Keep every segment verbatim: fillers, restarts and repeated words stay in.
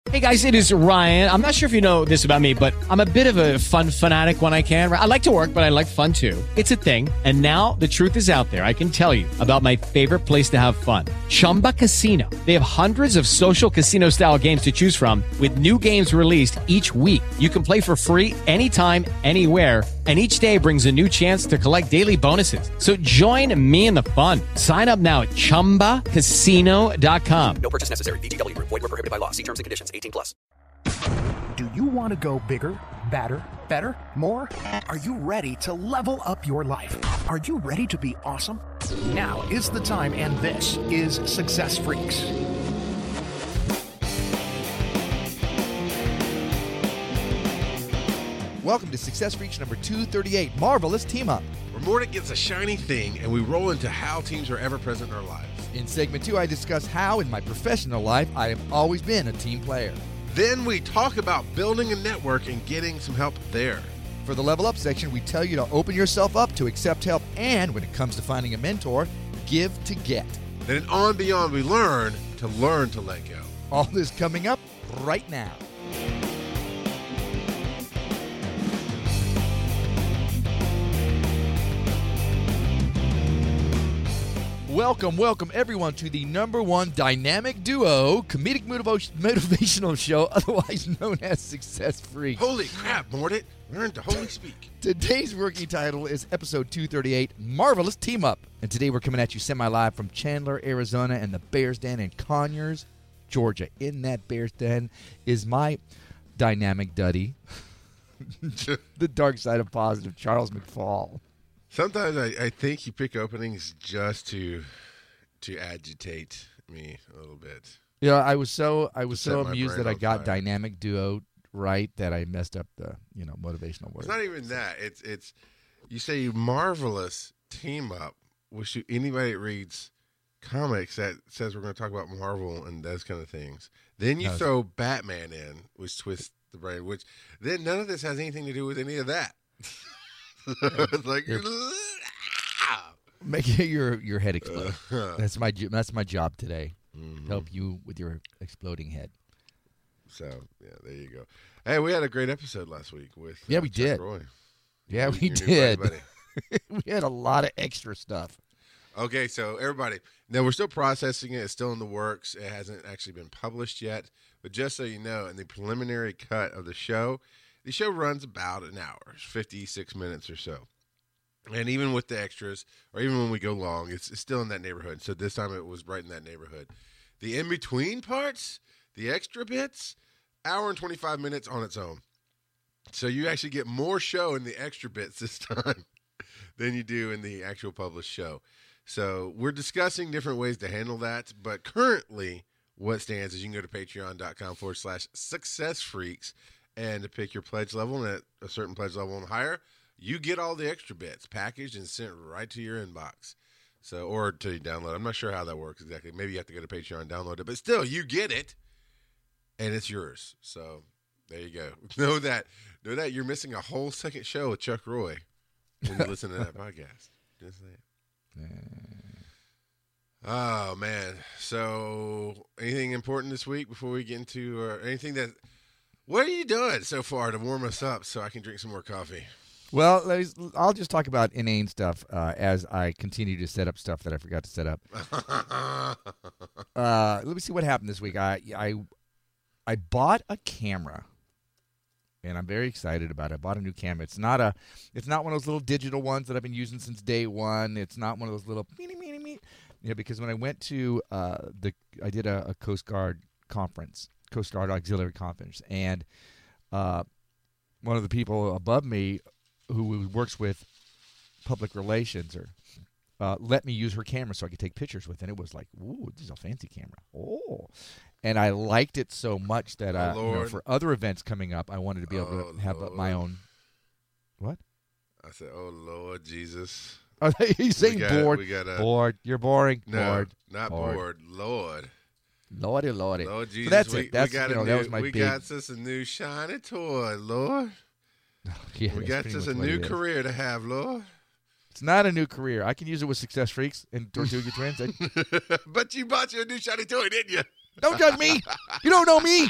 Hey guys, it is Ryan. I'm not sure if you know this about me, but I'm a bit of a fun fanatic when I can. I like to work, but I like fun too. It's a thing. And now the truth is out there. I can tell you about my favorite place to have fun. Chumba Casino. They have hundreds of social casino style games to choose from with new games released each week. You can play for free anytime, anywhere. And each day brings a new chance to collect daily bonuses. So join me in the fun. Sign up now at chumba casino dot com. No purchase necessary. V G W. Void where prohibited by law. See terms and conditions. eighteen plus. Do you want to go bigger, badder, better, more? Are you ready to level up your life? Are you ready to be awesome? Now is the time, and this is Success Freaks. Welcome to Success Freaks number two thirty-eight, Marvelous Team Up. Where Mordek gets a shiny thing and we roll into how teams are ever present in our lives. In segment two, I discuss how in my professional life I have always been a team player. Then we talk about building a network and getting some help there. For the level up section, we tell you to open yourself up to accept help, and when it comes to finding a mentor, give to get. Then in On Beyond, we learn to learn to let go. All this coming up right now. Welcome, welcome everyone to the number one dynamic duo, comedic motiv- motivational show, otherwise known as Success Freaks. Holy crap, Mordek. Learn to holy speak. Today's working title is episode two thirty-eight, Marvelous Team Up. And today we're coming at you semi-live from Chandler, Arizona, and the Bears Den in Conyers, Georgia. In that Bears Den is my dynamic duddy, the dark side of positive, Charles McFall. Sometimes I, I think you pick openings just to to agitate me a little bit. Yeah, I was so I was To set so my amused brain that I on got fire. dynamic duo right that I messed up the you know motivational word. It's not even that. It's it's you say marvelous team up, which to anybody that reads comics that says we're going to talk about Marvel and those kind of things. Then you No, throw Batman in, which twists the brain. Which then none of this has anything to do with any of that. It's like Make your your head explode. Uh, That's my jo- that's my job today. mhm. Help you with your exploding head. So yeah, there you go. Hey, we had a great episode last week with Yeah, uh, we Chuck did. Roy. Yeah, Your- we your new did. buddy, buddy. We had a lot of extra stuff. Okay, so everybody, now we're still processing it. It's still in the works. It hasn't actually been published yet. But just so you know, in the preliminary cut of the show, the show runs about an hour, fifty-six minutes or so. And even with the extras, or even when we go long, it's, it's still in that neighborhood. So this time it was right in that neighborhood. The in-between parts, the extra bits, hour and twenty-five minutes on its own. So you actually get more show in the extra bits this time than you do in the actual published show. So we're discussing different ways to handle that, but currently what stands is you can go to patreon.com forward slash success freaks and to pick your pledge level, and at a certain pledge level and higher, you get all the extra bits packaged and sent right to your inbox. So, or to download. I'm not sure how that works exactly. Maybe you have to go to Patreon and download it, but still you get it and it's yours. So there you go. Know that, know that you're missing a whole second show with Chuck Roy when you listen to that podcast. Just saying. Oh man! So, anything important this week before we get into uh, anything that? What are you doing so far to warm us up so I can drink some more coffee? Well, let's- I'll just talk about inane stuff uh, as I continue to set up stuff that I forgot to set up. Uh, let me see what happened this week. I I I bought a camera, and I'm very excited about it. I bought a new camera. It's not a, it's not one of those little digital ones that I've been using since day one. It's not one of those little, meeny, meeny, meeny. You know, because when I went to uh, the, I did a, a Coast Guard conference, Coast Guard Auxiliary Conference, and uh, one of the people above me who works with public relations or uh, let me use her camera so I could take pictures with it. And it was like, ooh, this is a fancy camera. Oh. And I liked it so much that uh, Oh, you know, Lord. for other events coming up, I wanted to be able Oh, to have uh, my Lord. own. What? I said, "Oh Lord Jesus." Are you saying We got- bored? we got a- bored. You're boring. No, bored. not bored. bored. Lord. Lordy, lordy. Lord Jesus. so that's we, it. That's we got you know a that new, was my we big. got us a new shiny toy, Lord. yeah, We that's got pretty us much a what new it is. career to have, Lord. It's not a new career. I can use it with Success Freaks and Tortuga Twins. I, But you bought you a new shiny toy, didn't you? Don't judge me. You don't know me.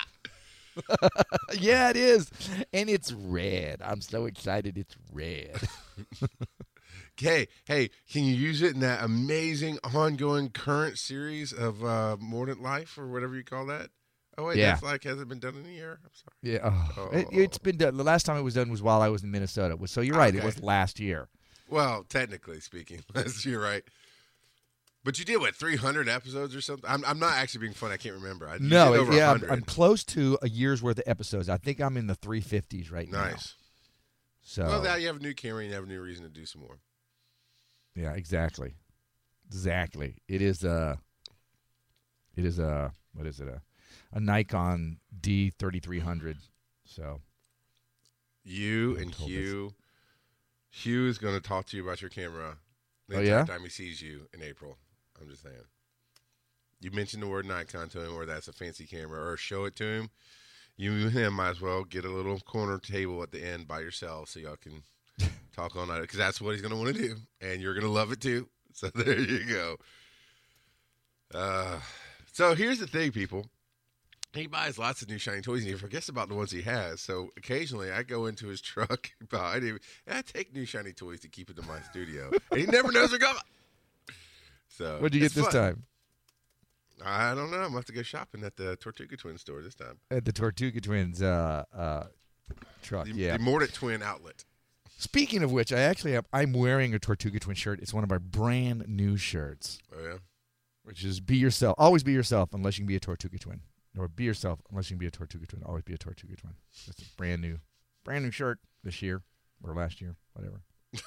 Yeah, it is. And it's red. I'm so excited it's red. Okay, hey, can you use it in that amazing ongoing current series of uh, Mordant Life or whatever you call that? Oh, wait, Yeah. that's like, hasn't been done in a year? I'm sorry. Yeah. Oh. Oh. It, it's been done. The last time it was done was while I was in Minnesota. So you're right. It Okay. was last year. Well, technically speaking, you're right. But you did, what, three hundred episodes or something? I'm, I'm not actually being funny. I can't remember. I, you No, did over yeah, I'm, one hundred. I'm close to a year's worth of episodes. I think I'm in the three fifties right now. Nice. So Well, now you have a new camera and you have a new reason to do some more. yeah, exactly, exactly. It is a, it is a, what is it a, a Nikon D thirty-three hundred. So You I'm and told Hugh, Hugh is going to talk to you about your camera the Oh, entire yeah? time he sees you in April. I'm just saying. You mentioned the word Nikon to him, or that's a fancy camera, or show it to him. You and him might as well get a little corner table at the end by yourself so y'all can talk all night, because that's what he's going to want to do, and you're going to love it too. So there you go. Uh, so here's the thing, people. He buys lots of new shiny toys, and he forgets about the ones he has. So occasionally, I go into his truck behind him, and I take new shiny toys to keep it in my studio, and he never knows they're gone. So what did you get it's this fun. time I don't know. I'm gonna have to go shopping at the Tortuga Twin store this time. at the Tortuga Twins uh, uh, truck? The, yeah. the Mordant Twin outlet. Speaking of which, I actually have, I'm wearing a Tortuga Twin shirt. It's one of our brand new shirts, Oh yeah. which is be yourself. Always be yourself unless you can be a Tortuga Twin. Or be yourself unless you can be a Tortuga Twin. Always be a Tortuga Twin. It's a brand new, brand new shirt this year or last year, whatever.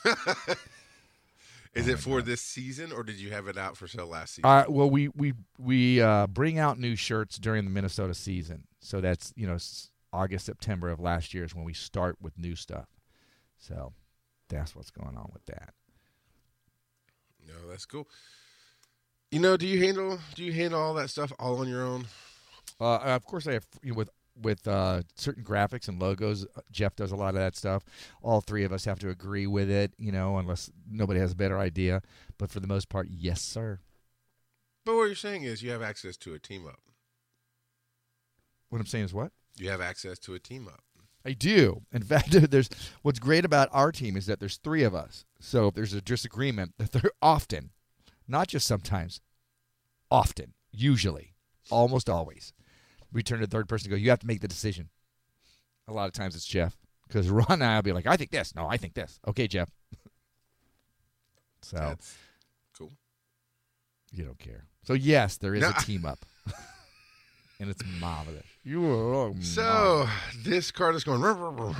Is Oh it my for God. this season, or did you have it out for sale last season? Uh, well, we we we uh, bring out new shirts during the Minnesota season. So that's you know s- August, September of last year is when we start with new stuff. So that's what's going on with that. No, that's cool. You know, do you handle do you handle all that stuff all on your own? Uh, of course, I have you know, with with uh, certain graphics and logos. uh, Jeff does a lot of that stuff. All three of us have to agree with it, you know, unless nobody has a better idea. But for the most part, yes, sir. But what you're saying is you have access to a team up. What I'm saying is what? You have access to a team up. I do. In fact, there's what's great about our team is that there's three of us. So if there's a disagreement, that they're often, not just sometimes, often, usually, almost always, we turn to the third person and go, you have to make the decision. A lot of times it's Jeff. Because Ron and I will be like, I think this. No, I think this. Okay, Jeff. So That's cool. you don't care. So yes, there is No, a team up. And it's marvelous. You are So this card is going.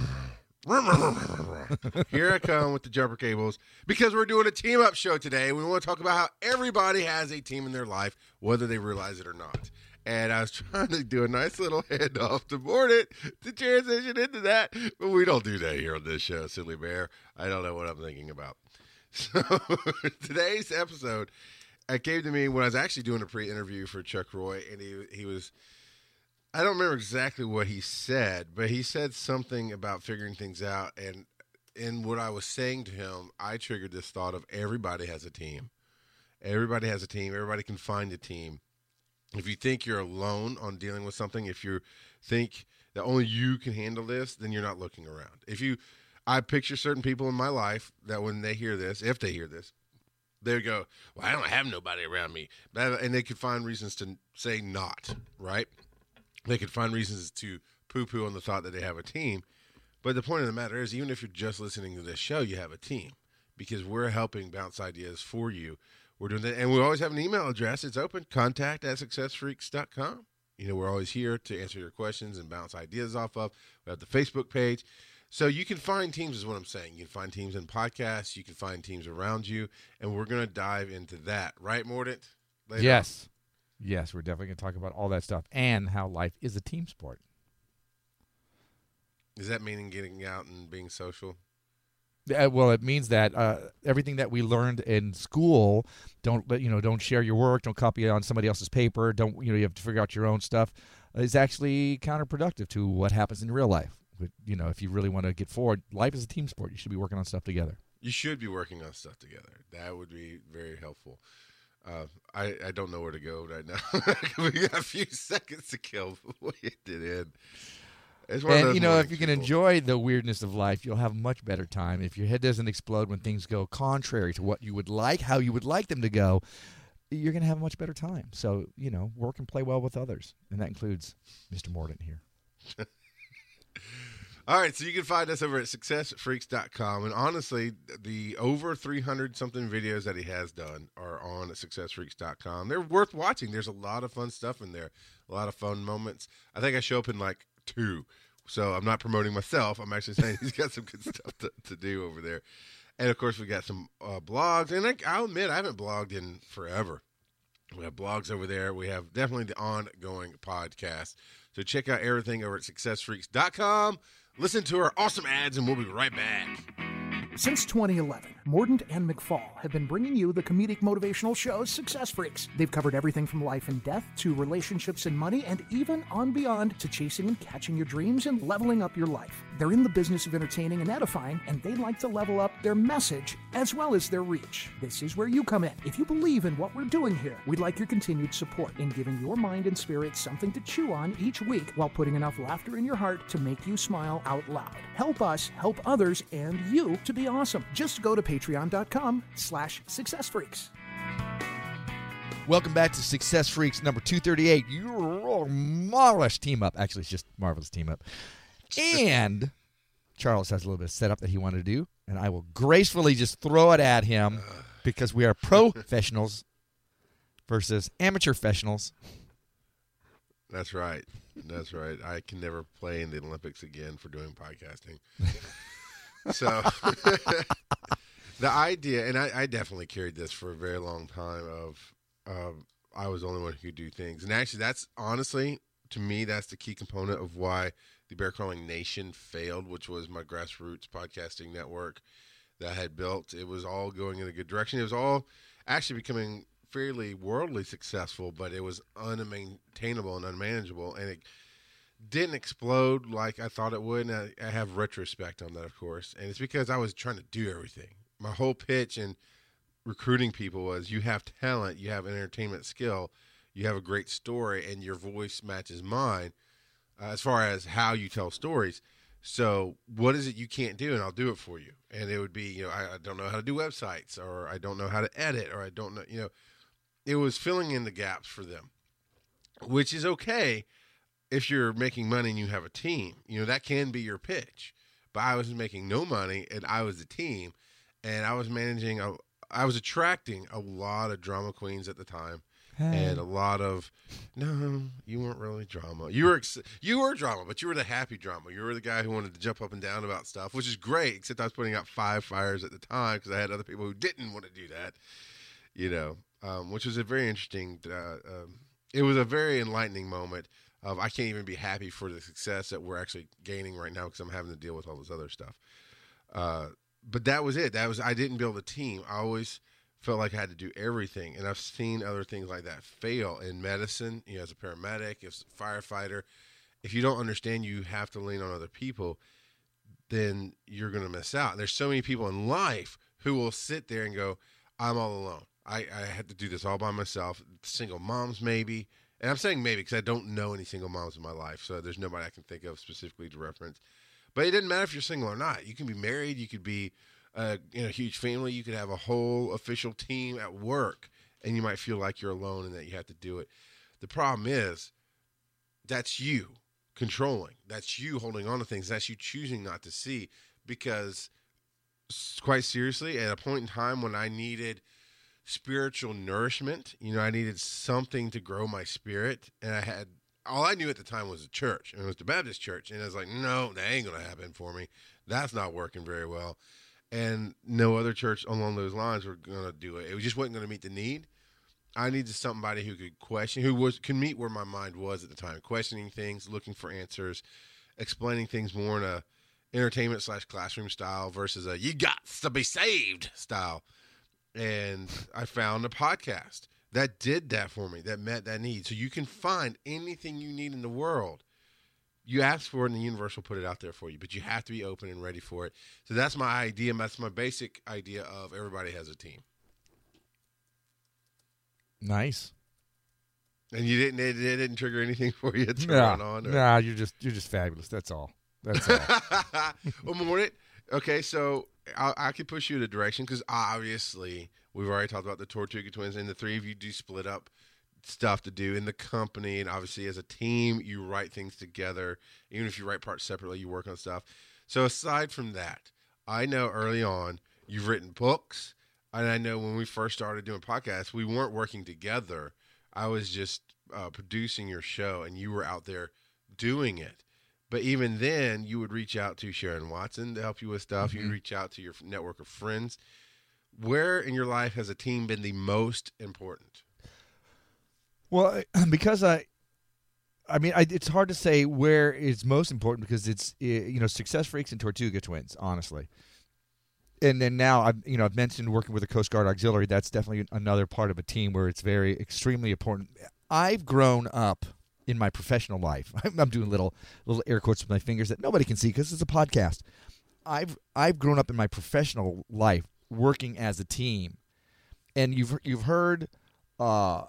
Here I come with the jumper cables because we're doing a team up show today. We want to talk about how everybody has a team in their life, whether they realize it or not. And I was trying to do a nice little handoff to board it to transition into that, but we don't do that here on this show, Silly Bear. I don't know what I'm thinking about. So today's episode, it came to me when I was actually doing a pre-interview for Chuck Roy, and he he was. I don't remember exactly what he said, but he said something about figuring things out. And in what I was saying to him, I triggered this thought of everybody has a team. Everybody has a team. Everybody can find a team. If you think you're alone on dealing with something, if you think that only you can handle this, then you're not looking around. If you, I picture certain people in my life that when they hear this, if they hear this, they go, well, I don't have nobody around me. And they could find reasons to say not, right? They could find reasons to poo-poo on the thought that they have a team. But the point of the matter is, even if you're just listening to this show, you have a team because we're helping bounce ideas for you. We're doing that. And we always have an email address. It's open, contact at success freaks dot com. You know, we're always here to answer your questions and bounce ideas off of. We have the Facebook page. So you can find teams is what I'm saying. You can find teams in podcasts. You can find teams around you. And we're going to dive into that. Right, Mordant? Later Yes. Yes, we're definitely going to talk about all that stuff and how life is a team sport. Does that mean getting out and being social? Uh, well, it means that uh, everything that we learned in school, don't let you know, don't share your work, don't copy it on somebody else's paper, don't you know, you have to figure out your own stuff, is actually counterproductive to what happens in real life. But, you know, if you really want to get forward, life is a team sport. You should be working on stuff together. You should be working on stuff together. That would be very helpful. Uh, I, I don't know where to go right now. We got a few seconds to kill before we hit it in. It's one of And, those you know, if morning you can people. enjoy the weirdness of life, you'll have a much better time. If your head doesn't explode when things go contrary to what you would like, how you would like them to go, you're going to have a much better time. So, you know, work and play well with others. And that includes Mister Mordant here. All right, so you can find us over at success freaks dot com. And honestly, the over three hundred something videos that he has done are on at success freaks dot com. They're worth watching. There's a lot of fun stuff in there, a lot of fun moments. I think I show up in like two. So I'm not promoting myself. I'm actually saying he's got some good stuff to, to do over there. And, of course, we got some uh, blogs. And I, I'll admit, I haven't blogged in forever. We have blogs over there. We have definitely the ongoing podcast. So check out everything over at success freaks dot com. Listen to our awesome ads, and we'll be right back. Since twenty eleven, Mordant and McFall have been bringing you the comedic motivational show Success Freaks. They've covered everything from life and death to relationships and money, and even on beyond to chasing and catching your dreams and leveling up your life. They're in the business of entertaining and edifying, and they like to level up their message as well as their reach. This is where you come in. If you believe in what we're doing here, we'd like your continued support in giving your mind and spirit something to chew on each week while putting enough laughter in your heart to make you smile out loud. Help us help others and you to be awesome. Just go to patreon.com slash successfreaks. Welcome back to Success Freaks number two thirty-eight. You're a marvelous team up. Actually, it's just marvelous team up. And Charles has a little bit of setup that he wanted to do, and I will gracefully just throw it at him because we are professionals versus amateur professionals. That's right. That's right. I can never play in the Olympics again for doing podcasting. So the idea, and I, I definitely carried this for a very long time of um, I was the only one who could do things. And actually, that's honestly, to me, that's the key component of why the Bear Crawling Nation failed, which was my grassroots podcasting network that I had built. It was all going in a good direction. It was all actually becoming fairly worldly successful, but it was unmaintainable and unmanageable, and it didn't explode like I thought it would. And I, I have retrospect on that, of course, and it's because I was trying to do everything. My whole pitch and recruiting people was you have talent, you have an entertainment skill, you have a great story, and your voice matches mine uh, as far as how you tell stories. So what is it you can't do, and I'll do it for you. And it would be, you know, I, I don't know how to do websites, or I don't know how to edit, or I don't know, you know, it was filling in the gaps for them, which is okay if you're making money and you have a team. You know, that can be your pitch. But I was making no money, and I was the team, and I was managing, a, I was attracting a lot of drama queens at the time. Hey. And a lot of, no, you weren't really drama. You were ex- you were drama, but you were the happy drama. You were the guy who wanted to jump up and down about stuff, which is great, except I was putting out five fires at the time because I had other people who didn't want to do that, you know, um, which was a very interesting, uh, um, it was a very enlightening moment of I can't even be happy for the success that we're actually gaining right now because I'm having to deal with all this other stuff. Uh, but that was it. That was I didn't build a team. I always felt like I had to do everything, and I've seen other things like that fail in medicine. You know, as a paramedic, as a firefighter, if you don't understand you have to lean on other people, then you're going to miss out. And there's so many people in life who will sit there and go, I'm all alone. I, I had to do this all by myself. Single moms, maybe. And I'm saying maybe because I don't know any single moms in my life, so there's nobody I can think of specifically to reference. But it doesn't matter if you're single or not. You can be married. You could be uh, in a huge family. You could have a whole official team at work, and you might feel like you're alone and that you have to do it. The problem is that's you controlling. That's you holding on to things. That's you choosing not to see because, quite seriously, at a point in time when I needed spiritual nourishment, you know, I needed something to grow my spirit, and I had all I knew at the time was the church, and it was the Baptist church, and I was like, no, that ain't gonna happen for me. That's not working very well, and no other church along those lines were gonna do it. It just wasn't gonna meet the need. I needed somebody who could question, who was could meet where my mind was at the time, questioning things, looking for answers, explaining things more in a entertainment slash classroom style versus a you got to be saved style. And I found a podcast that did that for me, that met that need. So you can find anything you need in the world. You ask for it, and the universe will put it out there for you. But you have to be open and ready for it. So that's my idea. That's my basic idea of everybody has a team. Nice. And you didn't it, it didn't trigger anything for you to Nah, run on? Or? nah, you're just you're just fabulous. That's all. That's all. Well, Morning. Okay, so I, I could push you in a direction because obviously we've already talked about the Tortuga Twins, and the three of you do split up stuff to do in the company, and obviously as a team, you write things together. Even if you write parts separately, you work on stuff. So aside from that, I know early on you've written books, and I know when we first started doing podcasts, we weren't working together. I was just uh, producing your show, and you were out there doing it. But even then, you would reach out to Sharon Watson to help you with stuff. Mm-hmm. You'd reach out to your network of friends. Where in your life has a team been the most important? Well, because I, I mean, I, it's hard to say where it's most important because it's, you know, Success Freaks and Tortuga Twins, honestly. And then now, I've, you know, I've mentioned working with the Coast Guard Auxiliary. That's definitely another part of a team where it's very, extremely important. I've grown up in my professional life. I'm doing little little air quotes with my fingers that nobody can see because it's a podcast. I've I've grown up in my professional life working as a team, and you've you've heard uh,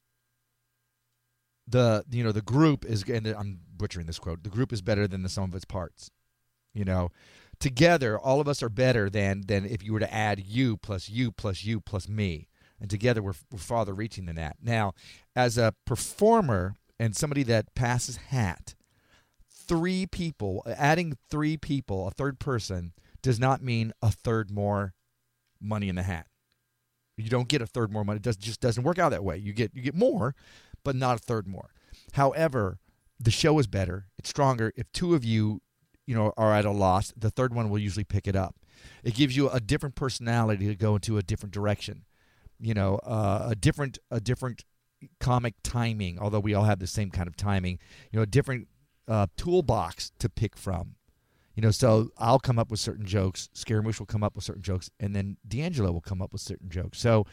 the you know the group is, and I'm butchering this quote. The group is better than the sum of its parts. You know, together all of us are better than than if you were to add you plus you plus you plus me, and together we're we're farther reaching than that. Now, as a performer and somebody that passes hat, three people, adding three people, a third person, does not mean a third more money in the hat. You don't get a third more money. It does, just doesn't work out that way. You get you get more, but not a third more. However, the show is better. It's stronger. If two of you, you know, are at a loss, the third one will usually pick it up. It gives you a different personality to go into a different direction. You know, uh, a different a different comic timing, although we all have the same kind of timing, you know, a different uh, toolbox to pick from. You know, so I'll come up with certain jokes, Scaramouche will come up with certain jokes, and then D'Angelo will come up with certain jokes. So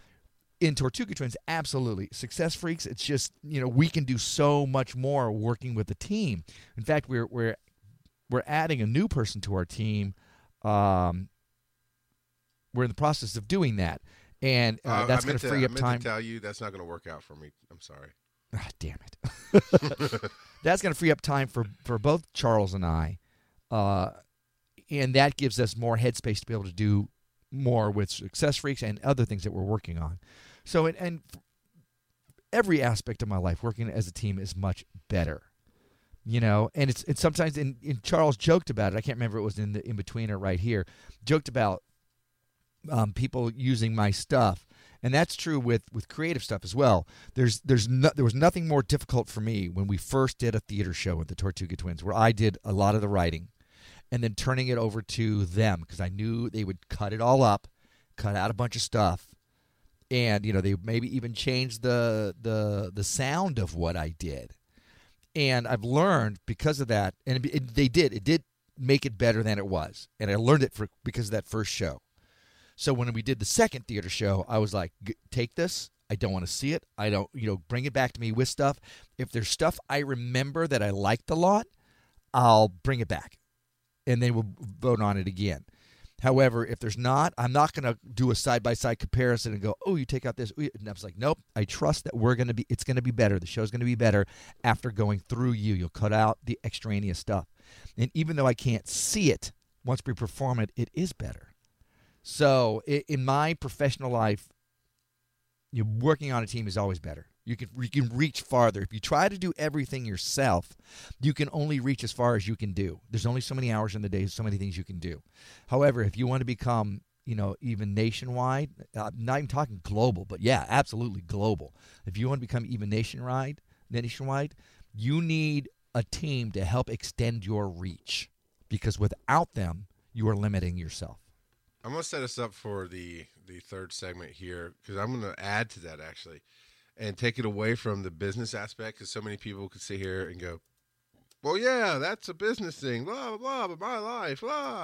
in Tortuga Twins, absolutely. Success Freaks, it's just, you know, we can do so much more working with the team. In fact, we're we're we're adding a new person to our team. Um, we're in the process of doing that. And uh, uh, that's going to free up I meant time. to tell you that's not going to work out for me. I'm sorry. Ah, damn it. That's going to free up time for, for both Charles and I. Uh, and that gives us more headspace to be able to do more with Success Freaks and other things that we're working on. So, and, and every aspect of my life, working as a team is much better. You know, and it's, it's sometimes, in, in Charles joked about it. I can't remember if it was in the in-between or right here. Joked about Um, people using my stuff, and that's true with, with creative stuff as well. There's there's no, there was nothing more difficult for me when we first did a theater show with the Tortuga Twins, where I did a lot of the writing, and then turning it over to them because I knew they would cut it all up, cut out a bunch of stuff, and you know they maybe even change the the the sound of what I did. And I've learned because of that, and it, it, they did it did make it better than it was, and I learned it for because of that first show. So when we did the second theater show, I was like, take this. I don't want to see it. I don't, you know, bring it back to me with stuff. If there's stuff I remember that I liked a lot, I'll bring it back. And then we'll vote on it again. However, if there's not, I'm not going to do a side-by-side comparison and go, oh, you take out this. And I was like, nope, I trust that we're going to be, it's going to be better. The show's going to be better after going through you. You'll cut out the extraneous stuff. And even though I can't see it, once we perform it, it is better. So in my professional life, you know, working on a team is always better. You can you can reach farther. If you try to do everything yourself, you can only reach as far as you can do. There's only so many hours in the day, so many things you can do. However, if you want to become, you know, even nationwide, I'm not even talking global, but yeah, absolutely global. If you want to become even nationwide, nationwide, you need a team to help extend your reach, because without them, you are limiting yourself. I'm going to set us up for the, the third segment here because I'm going to add to that, actually, and take it away from the business aspect because so many people could sit here and go, well, yeah, that's a business thing, blah, blah, blah, but my life, blah.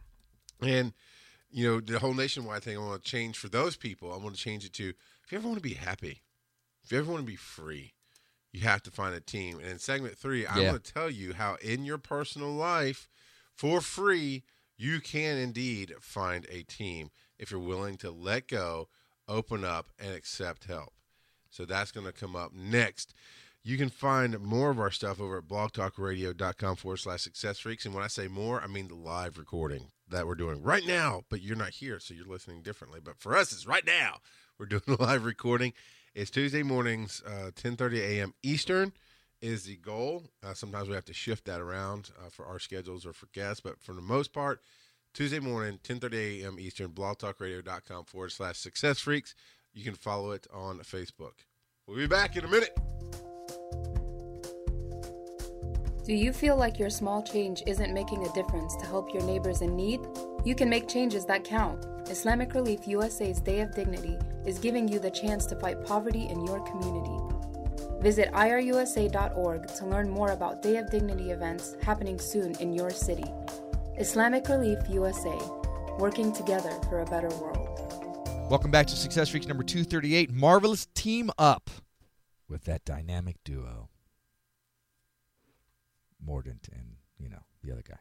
And, you know, the whole nationwide thing, I want to change for those people. I want to change it to, if you ever want to be happy, if you ever want to be free, you have to find a team. And in segment three, I'm yeah. going to tell you how in your personal life, for free, you can indeed find a team if you're willing to let go, open up, and accept help. So that's going to come up next. You can find more of our stuff over at blogtalkradio.com forward slash success freaks. And when I say more, I mean the live recording that we're doing right now, but you're not here, so you're listening differently. But for us, it's right now. We're doing a live recording. It's Tuesday mornings, uh, ten thirty a.m. Eastern is the goal. Uh, sometimes we have to shift that around uh, for our schedules or for guests, but for the most part, Tuesday morning, ten thirty a.m. Eastern, blogtalkradio.com forward slash success freaks. You can follow it on Facebook. We'll be back in a minute. Do you feel like your small change isn't making a difference to help your neighbors in need? You can make changes that count. Islamic Relief U S A's Day of Dignity is giving you the chance to fight poverty in your community. Visit I R U S A dot org to learn more about Day of Dignity events happening soon in your city. Islamic Relief U S A, working together for a better world. Welcome back to Success Freaks number two thirty-eight. Marvelous team up with that dynamic duo. Mordant and, you know, the other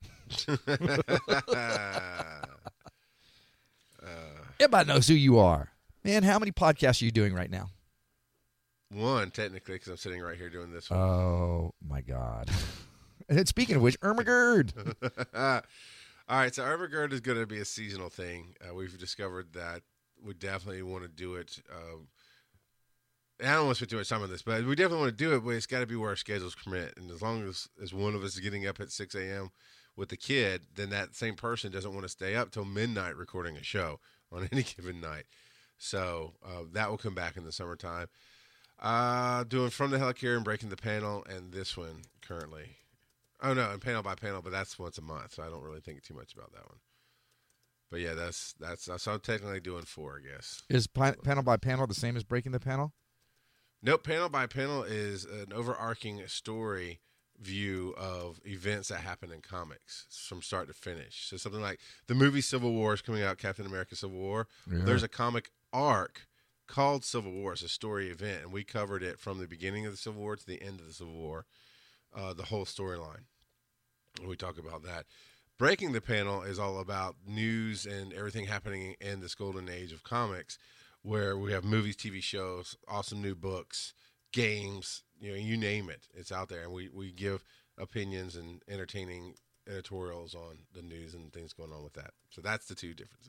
guy. uh, Everybody knows who you are. Man, how many podcasts are you doing right now? One, technically, because I'm sitting right here doing this one. Oh, my God. And then speaking of which, Ermagerd. All right, so Ermagerd is going to be a seasonal thing. Uh, we've discovered that we definitely want to do it. Um, I don't want to spend too much time on this, but we definitely want to do it, but it's got to be where our schedules permit. And as long as, as one of us is getting up at six a.m. with the kid, then that same person doesn't want to stay up till midnight recording a show on any given night. So uh, that will come back in the summertime. Uh, doing From the Helicarrier and Breaking the Panel, and this one currently. Oh, no, and Panel by Panel, but that's once a month, so I don't really think too much about that one. But, yeah, that's, that's so I'm technically doing four, I guess. Is pa- Panel by Panel the same as Breaking the Panel? Nope, Panel by Panel is an overarching story view of events that happen in comics from start to finish. So something like the movie Civil War is coming out, Captain America Civil War. Yeah. There's a comic arc called Civil War. It's a story event, and we covered it from the beginning of the Civil War to the end of the Civil War, uh, the whole storyline. We talk about that. Breaking the Panel is all about news and everything happening in this golden age of comics, where we have movies, T V shows, awesome new books, games, you know, you name it. It's out there. And we, we give opinions and entertaining editorials on the news and things going on with that. So that's the two differences.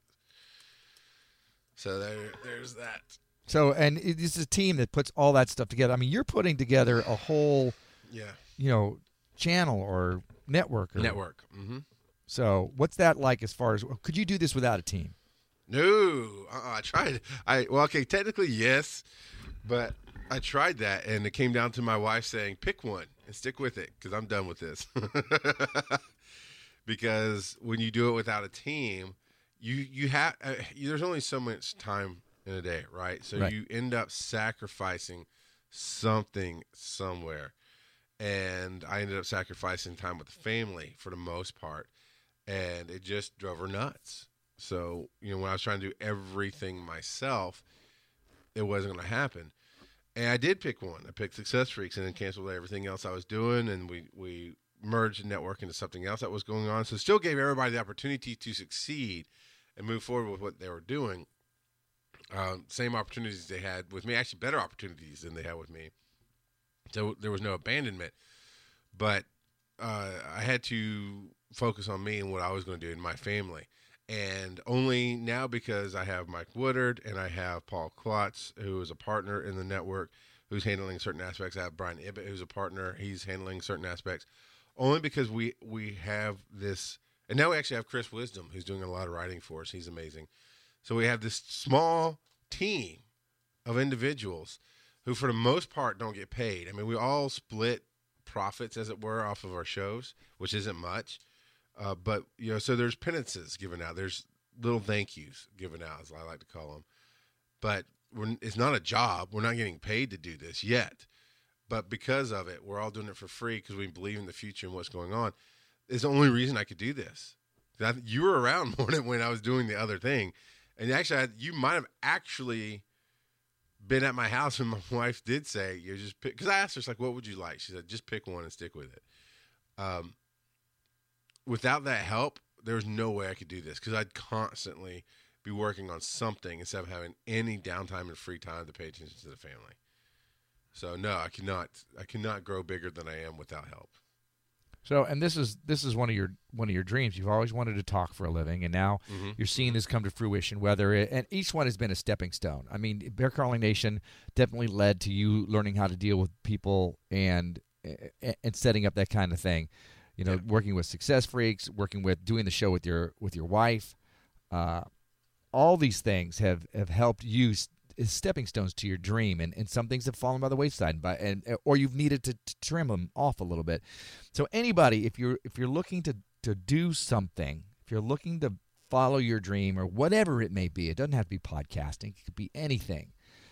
So there, there's that. So, and it is a team that puts all that stuff together. I mean, you're putting together a whole, yeah, you know, channel or network. Or, Network. Mm-hmm. So what's that like as far as, could you do this without a team? No, uh-uh, I tried. I well, okay, technically yes, but I tried that, and it came down to my wife saying, "Pick one and stick with it," because I'm done with this. Because when you do it without a team, you you have uh, there's only so much time in a day, right? So Right. you end up sacrificing something somewhere, and I ended up sacrificing time with the family for the most part, and it just drove her nuts. So, you know, when I was trying to do everything myself, it wasn't going to happen. And I did pick one. I picked Success Freaks and then canceled everything else I was doing. And we, we merged the network into something else that was going on. So it still gave everybody the opportunity to succeed and move forward with what they were doing. Um, same opportunities they had with me, actually better opportunities than they had with me. So there was no abandonment. But uh, I had to focus on me and what I was going to do in my family. And only now, because I have Mike Woodard and I have Paul Klotz, who is a partner in the network, who's handling certain aspects. I have Brian Ibbett, who's a partner. He's handling certain aspects. Only because we, we have this, and now we actually have Chris Wisdom, who's doing a lot of writing for us. He's amazing. So we have this small team of individuals who, for the most part, don't get paid. I mean, we all split profits, as it were, off of our shows, which isn't much. Uh, but, you know, so there's penances given out. There's little thank yous given out, as I like to call them. But we're, it's not a job. We're not getting paid to do this yet. But because of it, we're all doing it for free because we believe in the future and what's going on. It's the only reason I could do this. I, you were around more than when I was doing the other thing. And actually, I, you might have actually been at my house when my wife did say, "You just pick." Because I asked her, "Like, what would you like?" She said, "Just pick one and stick with it." Um. Without that help, there was no way I could do this because I'd constantly be working on something instead of having any downtime and free time to pay attention to the family. So no, I cannot I cannot grow bigger than I am without help. So, and this is this is one of your one of your dreams. You've always wanted to talk for a living, and now Mm-hmm. you're seeing this come to fruition. Whether it, and each one has been a stepping stone. I mean, Bear Crawling Nation definitely led to you learning how to deal with people and and setting up that kind of thing. You know, Yeah. working with Success Freaks, working with doing the show with your with your wife. Uh, all these things have, have helped you s- as stepping stones to your dream, and, and some things have fallen by the wayside, by, and or you've needed to, to trim them off a little bit. So anybody, if you're if you're looking to, to do something, if you're looking to follow your dream or whatever it may be, it doesn't have to be podcasting, it could be anything.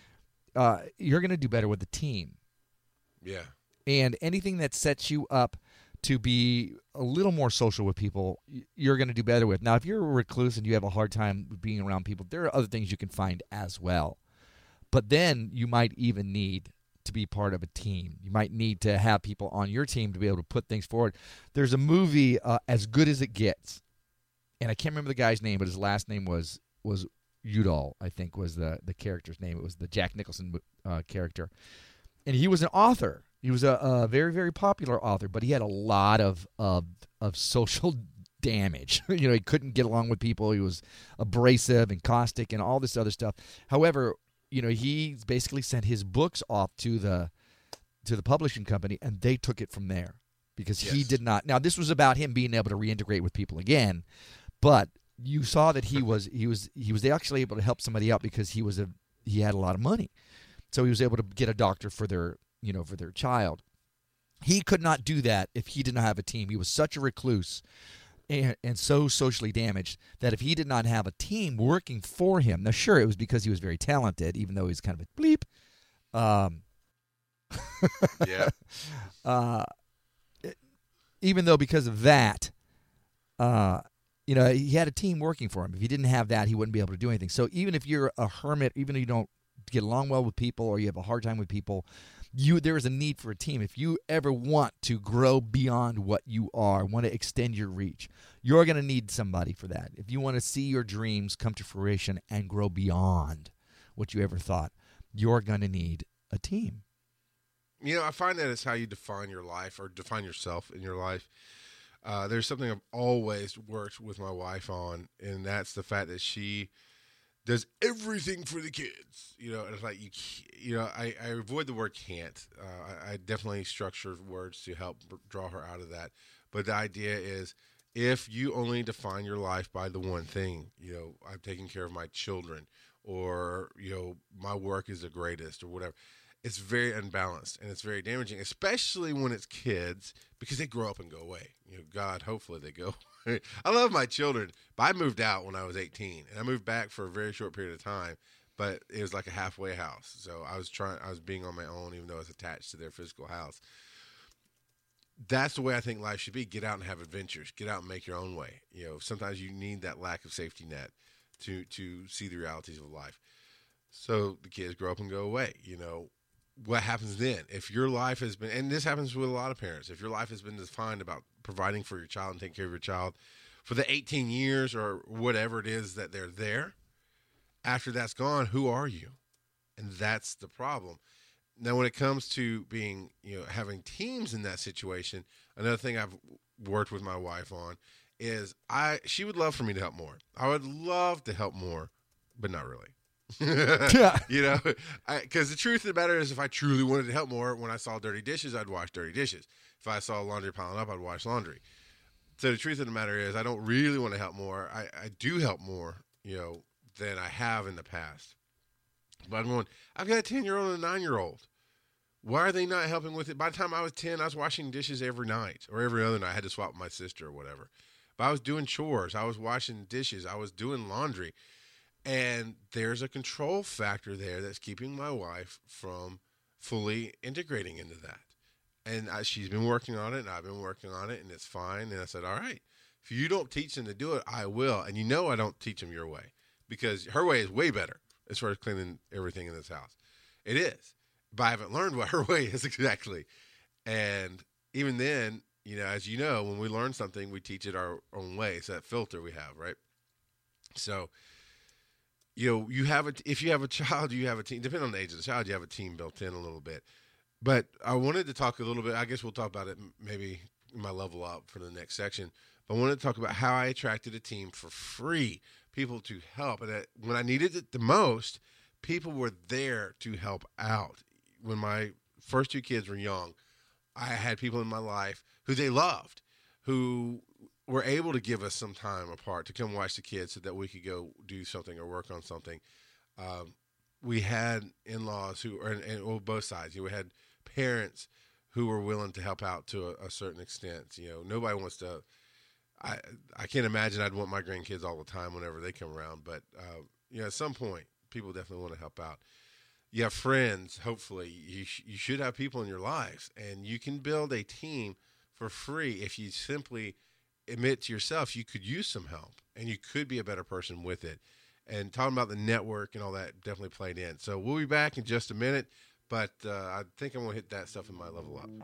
Uh, you're going to do better with a team, Yeah. and anything that sets you up to be a little more social with people, y- you're going to do better with. Now, if you're a recluse and you have a hard time being around people, there are other things you can find as well. But then you might even need to be part of a team. You might need to have people on your team to be able to put things forward. There's a movie, uh, As Good as It Gets, and I can't remember the guy's name, but his last name was was Udall, I think was the, the character's name. It was the Jack Nicholson uh, character. And he was an author. He was a, a very, very popular author, but he had a lot of of, of social damage. You know, he couldn't get along with people. He was abrasive and caustic and all this other stuff. However, you know, he basically sent his books off to the to the publishing company, and they took it from there because he Yes. did not. Now, this was about him being able to reintegrate with people again, but you saw that he was he was he was actually able to help somebody out because he was a he had a lot of money, so he was able to get a doctor for their you know for their child. He could not do that if he did not have a team. He was such a recluse and, and so socially damaged that if he did not have a team working for him, now sure, it was because he was very talented, even though he was kind of a bleep. Um, Yeah. uh, even though because of that, uh, you know, he had a team working for him. If he didn't have that, he wouldn't be able to do anything. So even if you're a hermit, even if you don't get along well with people or you have a hard time with people, you there is a need for a team. If you ever want to grow beyond what you are, want to extend your reach, you're going to need somebody for that. If you want to see your dreams come to fruition and grow beyond what you ever thought, you're going to need a team. You know, I find that it's how you define your life or define yourself in your life. Uh, there's something I've always worked with my wife on, and that's the fact that she does everything for the kids. You know, and it's like, you you know, I, I avoid the word can't. Uh, I, I definitely structure words to help b- draw her out of that. But the idea is, if you only define your life by the one thing, you know, I'm taking care of my children, or, you know, my work is the greatest, or whatever, it's very unbalanced and it's very damaging, especially when it's kids, because they grow up and go away. You know, God, hopefully they go. I love my children, but I moved out when I was eighteen, and I moved back for a very short period of time, but it was like a halfway house. So I was trying, I was being on my own, even though I was attached to their physical house. That's the way I think life should be. Get out and have adventures. Get out and make your own way. You know, sometimes you need that lack of safety net to to see the realities of life. So the kids grow up and go away. You know, what happens then? If your life has been, and this happens with a lot of parents, if your life has been defined about providing for your child and taking care of your child for the eighteen years or whatever it is that they're there, after that's gone, who are you? And that's the problem. Now, when it comes to being, you know, having teams in that situation, another thing I've worked with my wife on is I, she would love for me to help more. I would love to help more, but not really. You know, because the truth of the matter is, if I truly wanted to help more, when I saw dirty dishes, I'd wash dirty dishes. If I saw laundry piling up, I'd wash laundry. So the truth of the matter is, I don't really want to help more. I, I do help more, you know, than I have in the past. But I'm going, I've got a ten-year-old and a nine-year-old. Why are they not helping with it? By the time I was ten, I was washing dishes every night or every other night. I had to swap with my sister or whatever. But I was doing chores. I was washing dishes. I was doing laundry. And there's a control factor there that's keeping my wife from fully integrating into that. And I, she's been working on it, and I've been working on it, and it's fine. And I said, all right, if you don't teach them to do it, I will. And you know I don't teach them your way, because her way is way better as far as cleaning everything in this house. It is. But I haven't learned what her way is exactly. And even then, you know, as you know, when we learn something, we teach it our own way. It's that filter we have, right? So you know, you have a, if you have a child, you have a team, depending on the age of the child, you have a team built in a little bit. But I wanted to talk a little bit, I guess we'll talk about it maybe in my level up for the next section. But I wanted to talk about how I attracted a team for free, people to help. And that when I needed it the most, people were there to help out. When my first two kids were young, I had people in my life who they loved, who were able to give us some time apart to come watch the kids so that we could go do something or work on something. Um, we had in-laws who, or, and, and well, both sides. You know, we had parents who were willing to help out to a, a certain extent. You know, nobody wants to. I I can't imagine I'd want my grandkids all the time whenever they come around. But uh, you know, at some point, people definitely want to help out. You have friends. Hopefully, you sh- you should have people in your lives, and you can build a team for free if you simply admit to yourself you could use some help, and you could be a better person with it. And talking about the network and all that definitely played in. So we'll be back in just a minute, but uh, I think I'm going to hit that stuff in my level up.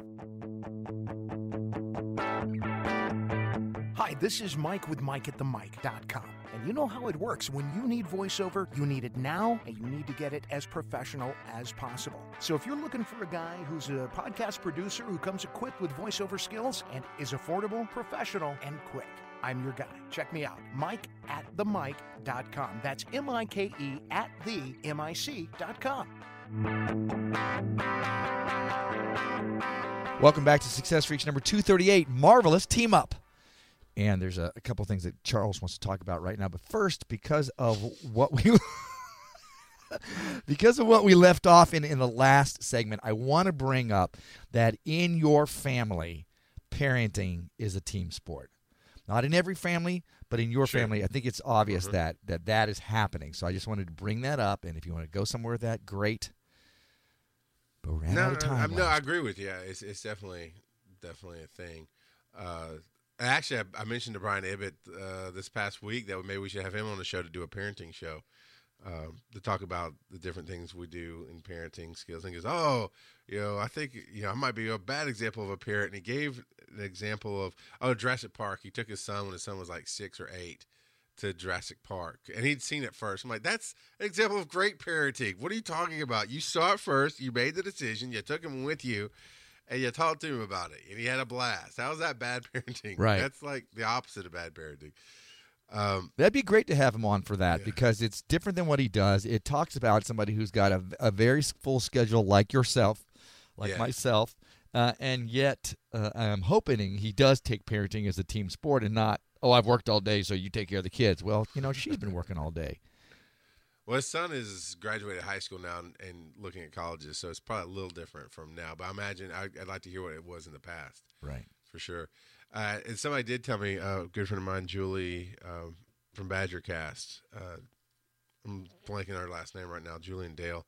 Hi, this is Mike with Mike at the Mic dot com. And you know how it works. When you need voiceover, you need it now, and you need to get it as professional as possible. So if you're looking for a guy who's a podcast producer who comes equipped with voiceover skills and is affordable, professional, and quick, I'm your guy. Check me out, Mike at the Mic dot com. That's M I K E at the M I C dot com. Welcome back to Success Reach number two thirty-eight, Marvelous Team Up. And there's a, a couple things that Charles wants to talk about right now. But first, because of what we because of what we left off in, in the last segment, I want to bring up that in your family, parenting is a team sport. Not in every family, but in your Sure. family, I think it's obvious Mhm. that, that that is happening. So I just wanted to bring that up. And if you want to go somewhere with that, great. But we're ran No, out of no, time. I'm- no, I last- agree with you. Yeah, It's it's definitely definitely a thing. Uh, actually, I, I mentioned to Brian Ibbett uh, this past week that maybe we should have him on the show to do a parenting show um, to talk about the different things we do in parenting skills. And he goes, "Oh, you know, I think you know I might be a bad example of a parent." And he gave an example of oh Jurassic Park. He took his son when his son was like six or eight to Jurassic Park, and he'd seen it first. I'm like, that's an example of great parenting. What are you talking about? You saw it first, you made the decision, you took him with you, and you talked to him about it, and he had a blast. How's that bad parenting? Right. That's like the opposite of bad parenting. Um, That'd be great to have him on for that Yeah. because it's different than what he does. It talks about somebody who's got a, a very full schedule like yourself, like Yeah. myself, uh, and yet uh, I'm hoping he does take parenting as a team sport and not, oh, I've worked all day, so you take care of the kids. Well, you know, she's been working all day. well, his son is graduated high school now and, and looking at colleges, so it's probably a little different from now. But I imagine I, I'd like to hear what it was in the past. Right. For sure. Uh, and somebody did tell me, uh, a good friend of mine, Julie um, from Badgercast. Uh, I'm blanking her last name right now, Julian Dale.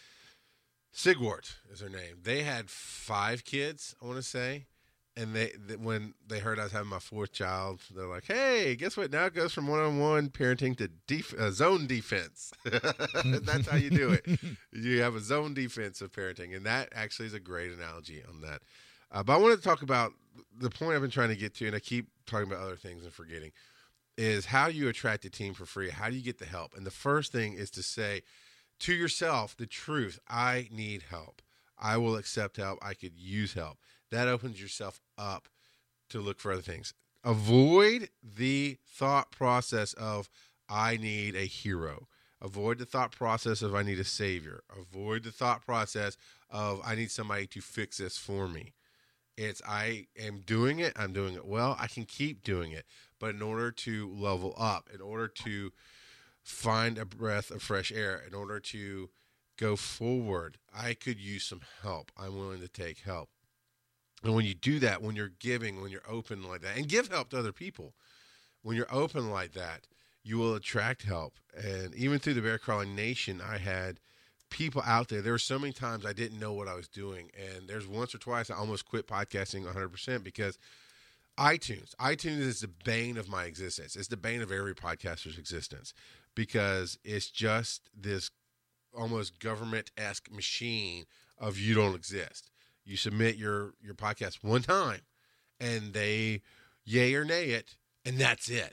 Sigwart is her name. They had five kids, I want to say. And they, they when they heard I was having my fourth child, they're like, hey, guess what? Now it goes from one-on-one parenting to def- uh, zone defense. That's how you do it. You have a zone defense of parenting. And that actually is a great analogy on that. Uh, but I wanted to talk about the point I've been trying to get to, and I keep talking about other things and forgetting, is how do you attract a team for free? How do you get the help? And the first thing is to say to yourself the truth. I need help. I will accept help. I could use help. That opens yourself up to look for other things. Avoid the thought process of I need a hero. Avoid the thought process of I need a savior. Avoid the thought process of I need somebody to fix this for me. It's I am doing it. I'm doing it well. I can keep doing it. But in order to level up, in order to find a breath of fresh air, in order to go forward, I could use some help. I'm willing to take help. And when you do that, when you're giving, when you're open like that, and give help to other people, when you're open like that, you will attract help. And even through the Bear Crawling Nation, I had people out there. There were so many times I didn't know what I was doing. And there's once or twice I almost quit podcasting one hundred percent because iTunes, iTunes is the bane of my existence. It's the bane of every podcaster's existence because it's just this almost government-esque machine of you don't exist. You submit your, your podcast one time, and they yay or nay it, and that's it.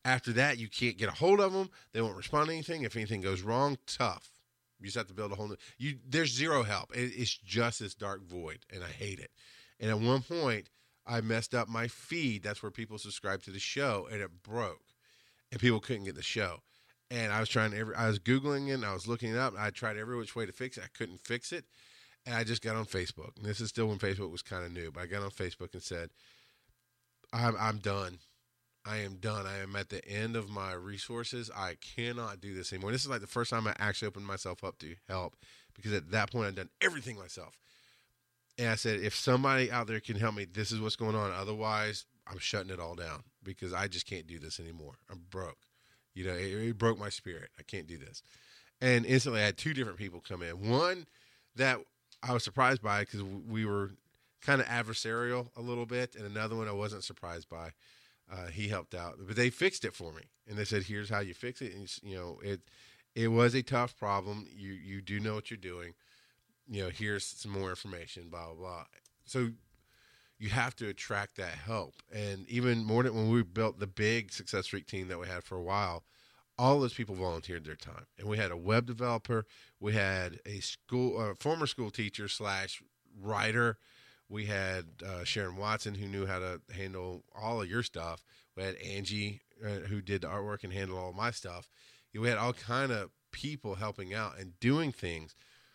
After that, you can't get a hold of them. They won't respond to anything. If anything goes wrong, tough. You just have to build a whole new. You there's zero help. It, it's just this dark void, and I hate it. And at one point, I messed up my feed. That's where people subscribe to the show, and it broke, and people couldn't get the show. And I was trying every. I was googling it, and I was looking it up. And I tried every which way to fix it. I couldn't fix it, and I just got on Facebook. And this is still when Facebook was kind of new, but I got on Facebook and said, "I'm I'm done. I am done. I am at the end of my resources. I cannot do this anymore." This is like the first time I actually opened myself up to help, because at that point I'd done everything myself. And I said, if somebody out there can help me, this is what's going on. Otherwise, I'm shutting it all down, because I just can't do this anymore. I'm broke. You know, it, it broke my spirit. I can't do this. And instantly I had two different people come in. One that I was surprised by, because we were kind of adversarial a little bit, and another one I wasn't surprised by. Uh, he helped out, but they fixed it for me, and they said, "Here's how you fix it." And you know, it it was a tough problem. You you do know what you're doing. You know, here's some more information. Blah blah blah. So you have to attract that help, and even more than when we built the big Success Streak team that we had for a while, all those people volunteered their time, and we had a web developer, we had a school, uh, former school teacher slash writer. We had uh, Sharon Watson, who knew how to handle all of your stuff. We had Angie, uh, who did the artwork and handled all my stuff. We had all kind of people helping out and doing things,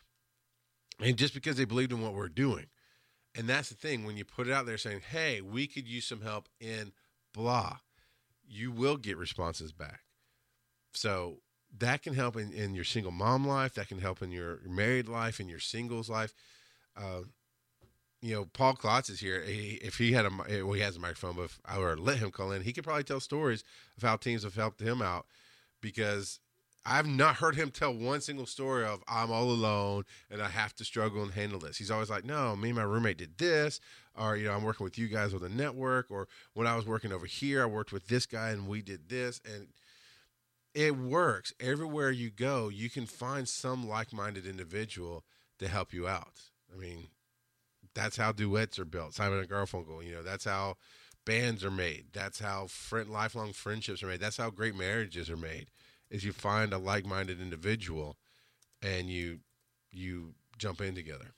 and just because they believed in what we're doing. And that's the thing. When you put it out there saying, hey, we could use some help in blah, you will get responses back. So that can help in, in your single mom life. That can help in your married life, in your singles life. Uh, You know, Paul Klotz is here. He, if he had a, well, he has a microphone, but if I were to let him call in, he could probably tell stories of how teams have helped him out, because I've not heard him tell one single story of I'm all alone and I have to struggle and handle this. He's always like, no, me and my roommate did this, or, you know, I'm working with you guys with a network, or when I was working over here, I worked with this guy and we did this. And it works. Everywhere you go, you can find some like-minded individual to help you out. I mean, that's how duets are built. Simon and Garfunkel, you know, that's how bands are made. That's how friend, lifelong friendships are made. That's how great marriages are made, is you find a like-minded individual and you you jump in together.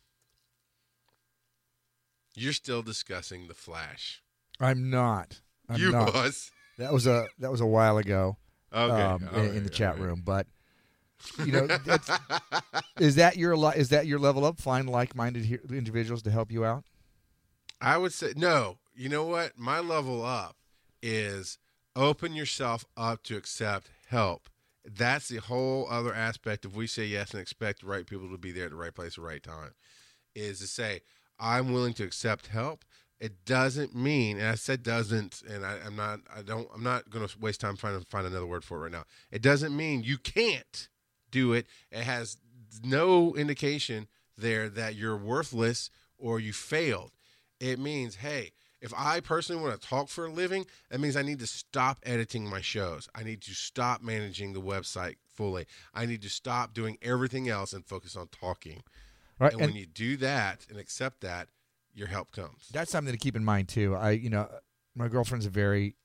You're still discussing The Flash. I'm not. I'm you not. was. That was a that was a while ago. Okay. Um, okay. in, in the chat okay. room, but you know, that's, is that your li- is that your level up? Find like-minded he- individuals to help you out. I would say no. You know what? My level up is open yourself up to accept help. That's the whole other aspect of we say yes and expect the right people to be there at the right place at the right time, is to say, I'm willing to accept help. It doesn't mean, and I said doesn't, and I, I'm not, I don't, I'm not going to waste time trying to find another word for it right now. It doesn't mean you can't do it. It has no indication there that you're worthless or you failed. It means, hey, if I personally want to talk for a living, that means I need to stop editing my shows. I need to stop managing the website fully. I need to stop doing everything else and focus on talking. Right, and, and when you do that and accept that, your help comes. that's something to keep in mind too. I, you know, my girlfriend's a very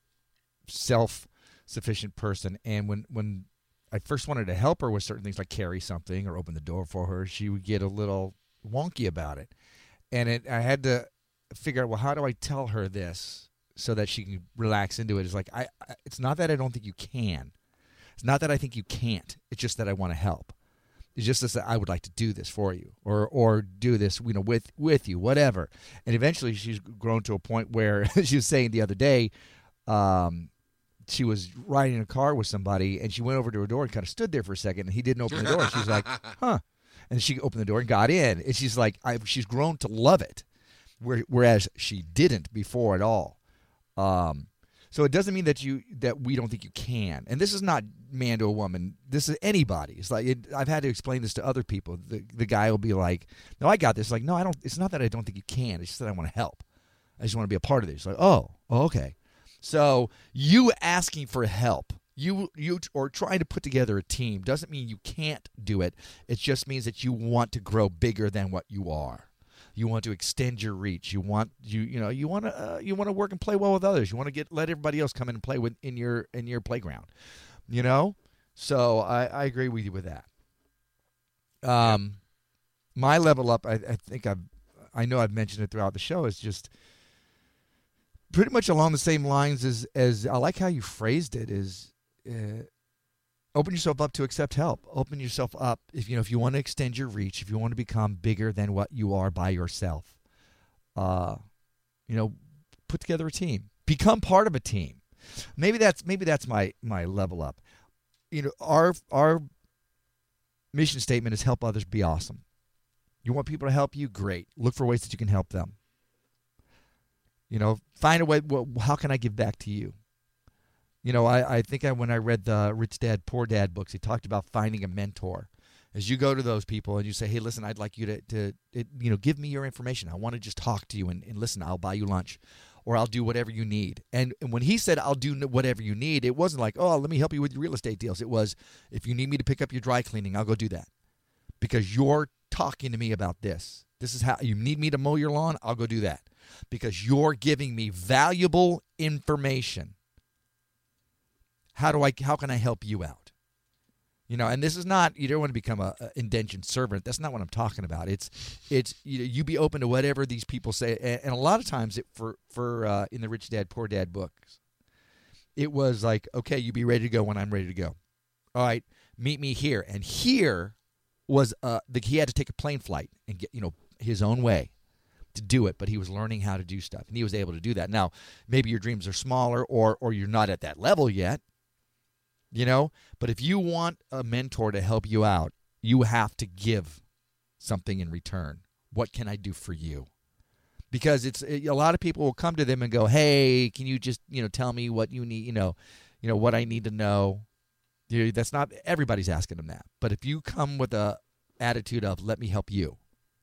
self-sufficient person, and when when I first wanted to help her with certain things like carry something or open the door for her, she would get a little wonky about it, and it, I had to figure out, well, how do I tell her this so that she can relax into it? It's like I, I it's not that I don't think you can. It's not that I think you can't. It's just that I want to help. It's just that I would like to do this for you, or or do this, you know, with with you, whatever. And eventually, she's grown to a point where she was saying the other day, um, she was riding in a car with somebody, and she went over to her door and kind of stood there for a second, and he didn't open the door. She's like, "Huh," and she opened the door and got in, and she's like, I, she's grown to love it, whereas she didn't before at all. Um, So it doesn't mean that you that we don't think you can. And this is not man to a woman. This is anybody. It's like it, I've had to explain this to other people. The the guy will be like, "No, I got this." Like, no, I don't. It's not that I don't think you can. It's just that I want to help. I just want to be a part of this. Like, oh, oh, okay. So you asking for help, you you or trying to put together a team doesn't mean you can't do it. It just means that you want to grow bigger than what you are. You want to extend your reach. You want you you know you want to uh, you want to work and play well with others. You want to get let everybody else come in and play with in your in your playground. You know, so I, I agree with you with that. Um, my level up, I, I think I've I know I've mentioned it throughout the show, is just pretty much along the same lines as as I like how you phrased it. Is uh, open yourself up to accept help. Open yourself up if you know if you want to extend your reach, if you want to become bigger than what you are by yourself. Uh, you know, put together a team. Become part of a team. Maybe that's maybe that's my my level up. You know, our our mission statement is help others be awesome. You want people to help you? Great. Look for ways that you can help them. You know, find a way. Well, how can I give back to you? You know, I, I think I, when I read the Rich Dad, Poor Dad books, he talked about finding a mentor. As you go to those people and you say, hey, listen, I'd like you to, to it, you know, give me your information. I want to just talk to you and, and listen, I'll buy you lunch or I'll do whatever you need. And, and when he said, I'll do whatever you need, it wasn't like, oh, let me help you with your real estate deals. It was, if you need me to pick up your dry cleaning, I'll go do that because you're talking to me about this. This is how you need me to mow your lawn. I'll go do that because you're giving me valuable information. How do I? How can I help you out? You know, and this is not. You don't want to become a, a indentured servant. That's not what I'm talking about. It's, it's you. You be open to whatever these people say. And, and a lot of times, it for for uh, in the Rich Dad Poor Dad books, it was like, okay, you be ready to go when I'm ready to go. All right, meet me here. And here was uh, the, he had to take a plane flight and get you know his own way to do it, but he was learning how to do stuff, and he was able to do that. Now, maybe your dreams are smaller, or or you're not at that level yet. You know, but if you want a mentor to help you out, you have to give something in return. What can I do for you? Because it's a lot of people will come to them and go, "Hey, can you just you know tell me what you need? You know, you know what I need to know." You know, that's not everybody's asking them that. But if you come with a attitude of "Let me help you,"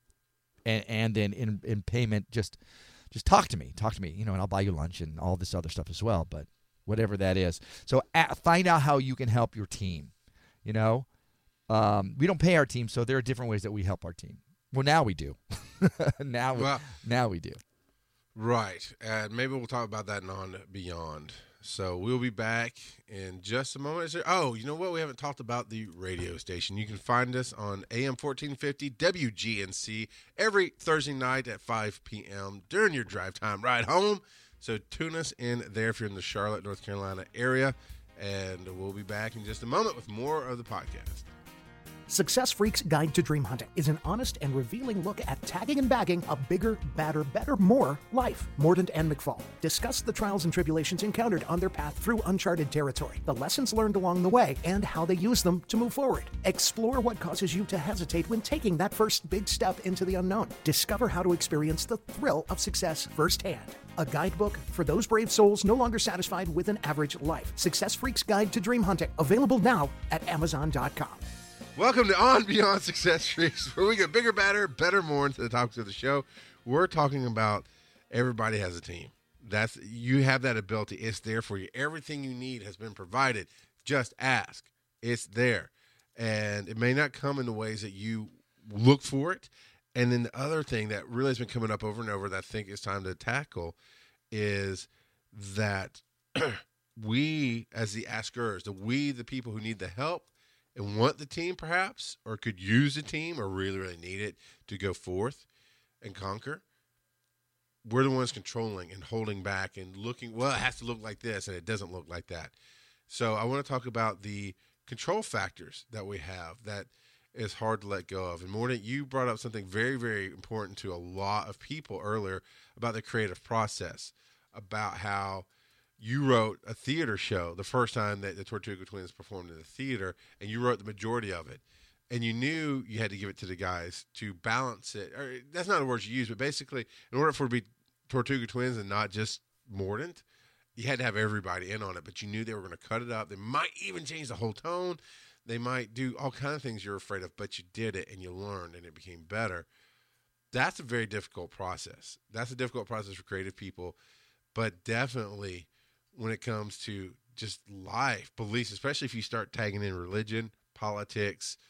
and and then in in payment, just just talk to me, talk to me, you know, and I'll buy you lunch and all this other stuff as well. But whatever that is. So at, find out how you can help your team. You know, um, we don't pay our team, so there are different ways that we help our team. Well, now we do. now, we, well, now we do. Right. And maybe we'll talk about that on Beyond. So we'll be back in just a moment. Is there, oh, you know what? We haven't talked about the radio station. You can find us on A M fourteen fifty W G N C every Thursday night at five p.m. during your drive time ride home. So tune us in there if you're in the Charlotte, North Carolina area, and we'll be back in just a moment with more of the podcast. Success Freaks Guide to Dream Hunting is an honest and revealing look at tagging and bagging a bigger, badder, better, more life. Mordaunt and McFall discuss the trials and tribulations encountered on their path through uncharted territory, the lessons learned along the way, and how they use them to move forward. Explore what causes you to hesitate when taking that first big step into the unknown. Discover how to experience the thrill of success firsthand. A guidebook for those brave souls no longer satisfied with an average life. Success Freaks Guide to Dream Hunting, available now at amazon dot com. Welcome to On Beyond Success Freaks, where we get bigger, better, better, more into the topics of the show. We're talking about everybody has a team. That's you have that ability. It's there for you. Everything you need has been provided. Just ask. It's there. And it may not come in the ways that you look for it. And then the other thing that really has been coming up over and over that I think is time to tackle is that we, as the askers, the we, the people who need the help, and want the team perhaps, or could use a team, or really, really need it to go forth and conquer, we're the ones controlling and holding back and looking, well, it has to look like this, and it doesn't look like that. So I want to talk about the control factors that we have that is hard to let go of. And Mordaunt, you brought up something very, very important to a lot of people earlier about the creative process, about how you wrote a theater show the first time that the Tortuga Twins performed in the theater, and you wrote the majority of it. And you knew you had to give it to the guys to balance it. Or, that's not the words you use, but basically, in order for it to be Tortuga Twins and not just Mordaunt, you had to have everybody in on it. But you knew they were going to cut it up. They might even change the whole tone. They might do all kinds of things you're afraid of, but you did it, and you learned, and it became better. That's a very difficult process. That's a difficult process for creative people, but definitely when it comes to just life, beliefs, especially if you start tagging in religion, politics,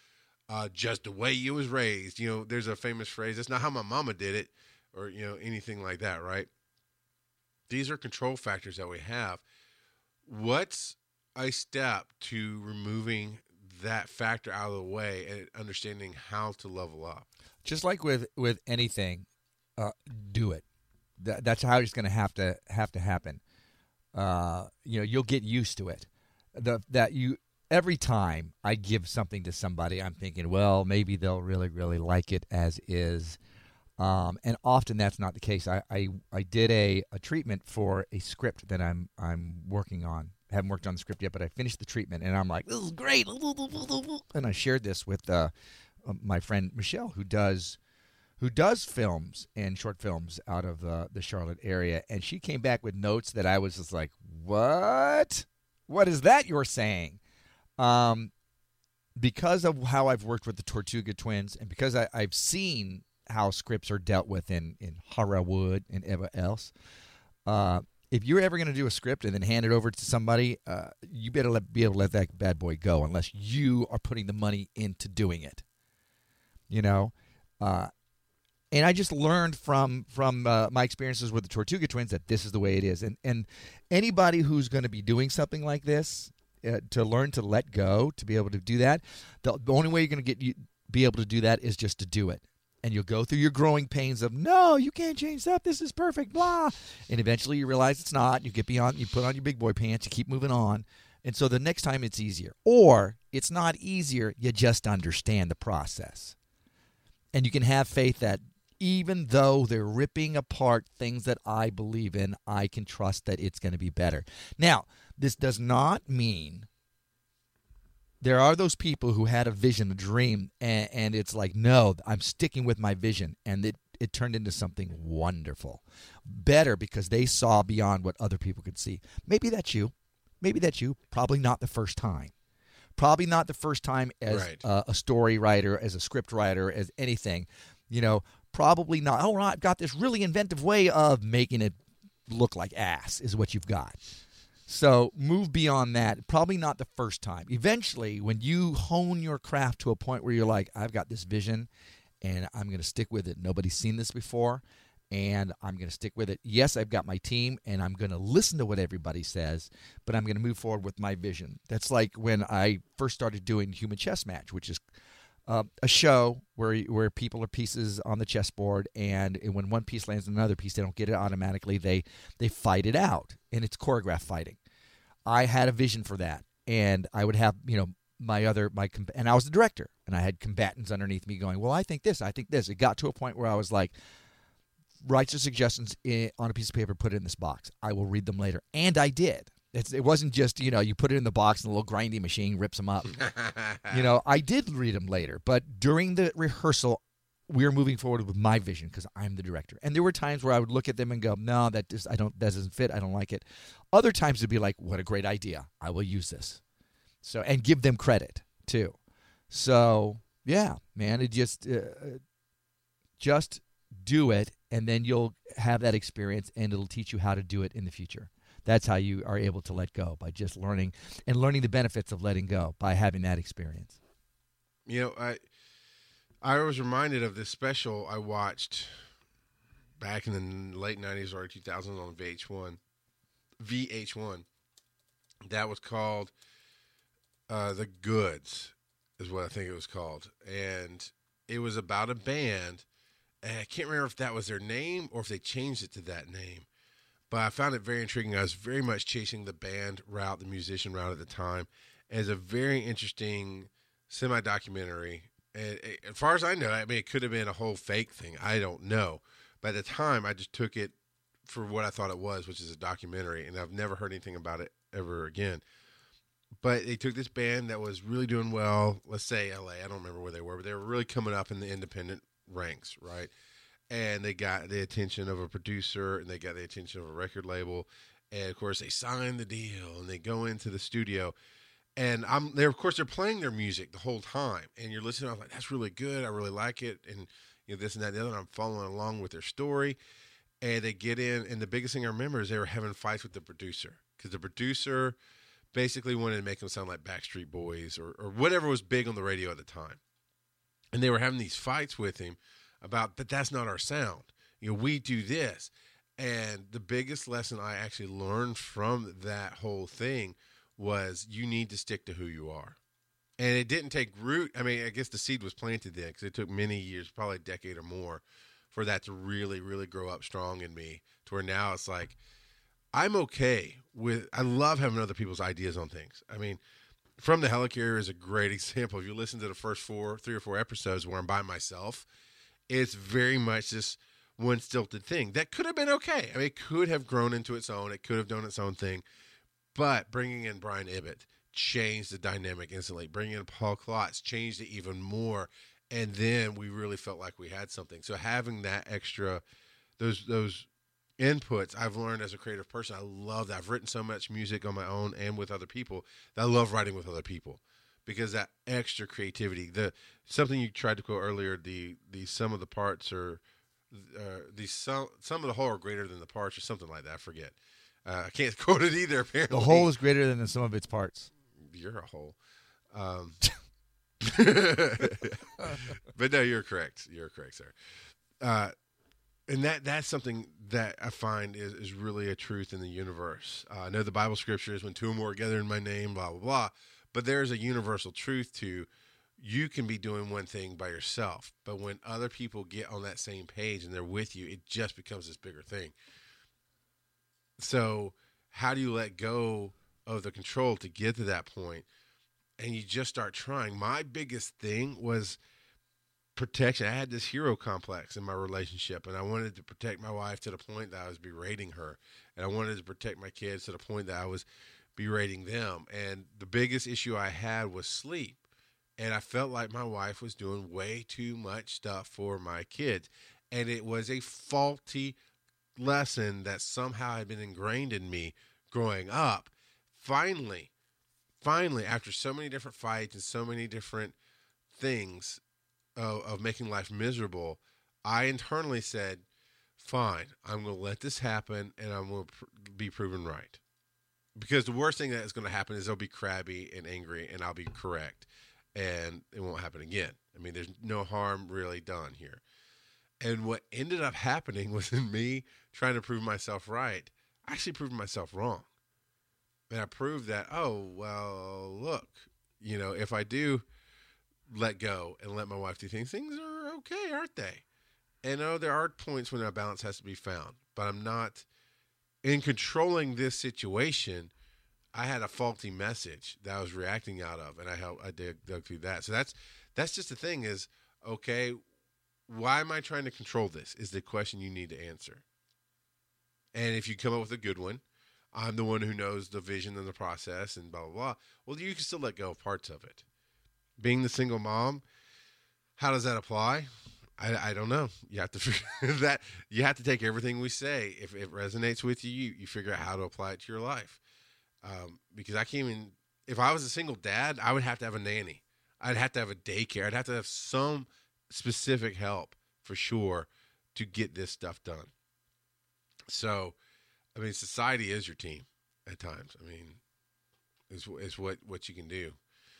uh, just the way you was raised. You know, there's a famous phrase, that's not how my mama did it, or, you know, anything like that, right? These are control factors that we have. What's a step to removing that factor out of the way and understanding how to level up? Just like with, with anything, uh, do it. That, that's how it's going to have to have to happen. Uh, you know, you'll get used to it. The, that you every time I give something to somebody, I'm thinking, well, maybe they'll really, really like it as is. Um, and often that's not the case. I, I, I did a, a treatment for a script that I'm I'm working on. I haven't worked on the script yet, but I finished the treatment, and I'm like, this is great. And I shared this with uh, my friend Michelle, who does who does films and short films out of uh, the Charlotte area, and she came back with notes that I was just like, what? What is that you're saying? Um, because of how I've worked with the Tortuga Twins, and because I, I've seen how scripts are dealt with in, in Hollywood and ever else, uh, if you're ever going to do a script and then hand it over to somebody, uh, you better let, be able to let that bad boy go unless you are putting the money into doing it. You know? Uh, and I just learned from from uh, my experiences with the Tortuga Twins that this is the way it is. And, and anybody who's going to be doing something like this, uh, to learn to let go, to be able to do that, the, the only way you're going to get you, be able to do that is just to do it. And you'll go through your growing pains of, no, you can't change stuff. This is perfect, blah. And eventually you realize it's not. You get beyond, you put on your big boy pants, you keep moving on. And so the next time it's easier. Or it's not easier, you just understand the process. And you can have faith that even though they're ripping apart things that I believe in, I can trust that it's going to be better. Now, this does not mean there are those people who had a vision, a dream, and, and it's like, no, I'm sticking with my vision, and it, it turned into something wonderful. Better because they saw beyond what other people could see. Maybe that's you. Maybe that's you. Probably not the first time. Probably not the first time as Right. uh, a story writer, as a script writer, as anything. You know, probably not. Oh, I've got this really inventive way of making it look like ass is what you've got. So move beyond that. Probably not the first time. Eventually, when you hone your craft to a point where you're like, I've got this vision, and I'm going to stick with it. Nobody's seen this before, and I'm going to stick with it. Yes, I've got my team, and I'm going to listen to what everybody says, but I'm going to move forward with my vision. That's like when I first started doing Human Chess Match, which is uh, a show where where people are pieces on the chessboard, and when one piece lands on another piece, they don't get it automatically. They they fight it out, and it's choreographed fighting. I had a vision for that, and I would have, you know, my other my and I was the director, and I had combatants underneath me going, well, I think this, I think this. It got to a point where I was like, write your suggestions in, on a piece of paper, put it in this box. I will read them later, and I did. It's, it wasn't just, you know, you put it in the box and the little grinding machine rips them up. You know, I did read them later, but during the rehearsal, we were moving forward with my vision because I'm the director. And there were times where I would look at them and go, no, that just I don't that doesn't fit. I don't like it. Other times it'd be like, what a great idea. I will use this. So and give them credit too. So yeah, man, it just uh, just do it, and then you'll have that experience, and it'll teach you how to do it in the future. That's how you are able to let go, by just learning and learning the benefits of letting go by having that experience. You know, I I was reminded of this special I watched back in the late nineties or two thousands on V H one. V H one. That was called uh, The Goods, is what I think it was called. And it was about a band. And I can't remember if that was their name or if they changed it to that name. But I found it very intriguing. I was very much chasing the band route, the musician route at the time. And it's a very interesting semi-documentary. And it, as far as I know, I mean, it could have been a whole fake thing. I don't know. But at the time, I just took it for what I thought it was, which is a documentary. And I've never heard anything about it ever again. But they took this band that was really doing well, let's say L A. I don't remember where they were, but they were really coming up in the independent ranks, right? And they got the attention of a producer, and they got the attention of a record label. And, of course, they signed the deal, and they go into the studio. And I'm there, of course, they're playing their music the whole time. And you're listening, I'm like, that's really good. I really like it. And, you know, this and that and the other. And I'm following along with their story. And they get in, and the biggest thing I remember is they were having fights with the producer. Because the producer basically wanted to make them sound like Backstreet Boys or, or whatever was big on the radio at the time. And they were having these fights with him about, but that's not our sound. You know, we do this. And the biggest lesson I actually learned from that whole thing was you need to stick to who you are. And it didn't take root. I mean, I guess the seed was planted then because it took many years, probably a decade or more, for that to really, really grow up strong in me to where now it's like, I'm okay with, I love having other people's ideas on things. I mean, From the Helicarrier is a great example. If you listen to the first four, three or four episodes where I'm by myself, it's very much this one stilted thing. That could have been okay. I mean, it could have grown into its own. It could have done its own thing. But bringing in Brian Ibbott changed the dynamic instantly. Bringing in Paul Klotz changed it even more. And then we really felt like we had something. So having that extra, those those inputs, I've learned as a creative person, I love that. I've written so much music on my own and with other people that I love writing with other people because that extra creativity, the something you tried to quote earlier, the the sum of the parts or uh, the sum, some of the whole are greater than the parts or something like that. I forget. Uh, I can't quote it either, apparently. The whole is greater than the sum of its parts. You're a whole. Um, but no, you're correct. You're correct, sir. Uh, and that that's something that I find is, is really a truth in the universe. Uh, I know the Bible scripture is when two or more are gathered in my name, blah, blah, blah. But there's a universal truth to you can be doing one thing by yourself. But when other people get on that same page and they're with you, it just becomes this bigger thing. So how do you let go of the control to get to that point? And you just start trying. My biggest thing was protection. I had this hero complex in my relationship, and I wanted to protect my wife to the point that I was berating her. And I wanted to protect my kids to the point that I was berating them. And the biggest issue I had was sleep. And I felt like my wife was doing way too much stuff for my kids. And it was a faulty lesson that somehow had been ingrained in me growing up. Finally, finally, after so many different fights and so many different things of, of making life miserable, I internally said, fine, I'm going to let this happen and I'm going to pr- be proven right. Because the worst thing that is going to happen is they'll be crabby and angry and I'll be correct and it won't happen again. I mean, there's no harm really done here. And what ended up happening was in me trying to prove myself right, I actually proved myself wrong. And I proved that, oh, well, look, you know, if I do let go and let my wife do things, things are okay, aren't they? And oh, there are points when a balance has to be found, but I'm not in controlling this situation. I had a faulty message that I was reacting out of, and I helped, I did, dug through that. So that's, that's just the thing is, okay, why am I trying to control this is the question you need to answer. And if you come up with a good one, I'm the one who knows the vision and the process and blah, blah, blah. Well, you can still let go of parts of it. Being the single mom, how does that apply? I, I don't know. You have to figure that. You have to take everything we say. If it resonates with you, you, you figure out how to apply it to your life. Um, because I can't even, if I was a single dad, I would have to have a nanny. I'd have to have a daycare. I'd have to have some specific help for sure to get this stuff done. So, I mean, society is your team at times. I mean, it's, it's what, what you can do.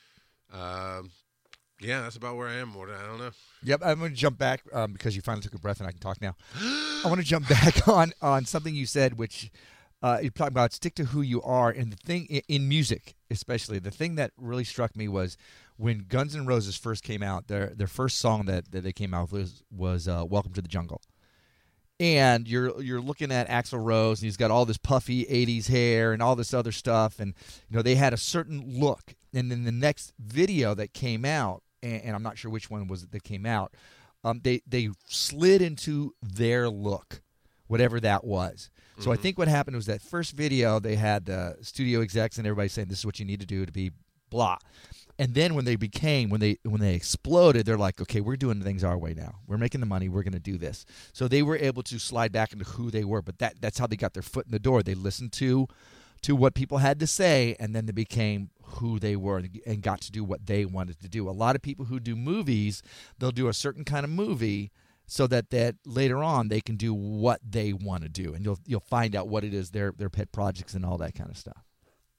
Um, yeah, that's about where I am, Morton. I don't know. Yep, I'm going to jump back um, because you finally took a breath and I can talk now. I want to jump back on, on something you said, which uh, you're talking about stick to who you are. And the thing in, in music, especially, the thing that really struck me was when Guns N' Roses first came out, their their first song that, that they came out with was, was uh, Welcome to the Jungle. And you're you're looking at Axl Rose, and he's got all this puffy eighties hair and all this other stuff, and you know they had a certain look. And then the next video that came out, and, and I'm not sure which one was that came out, um, they they slid into their look, whatever that was. Mm-hmm. So I think what happened was that first video they had the studio execs and everybody saying this is what you need to do to be blah. And then when they became, when they when they exploded, they're like, okay, we're doing things our way now. We're making the money. We're going to do this. So they were able to slide back into who they were. But that that's how they got their foot in the door. They listened to to what people had to say, and then they became who they were and got to do what they wanted to do. A lot of people who do movies, they'll do a certain kind of movie so that, that later on they can do what they want to do. And you'll you'll find out what it is, their their pet projects and all that kind of stuff.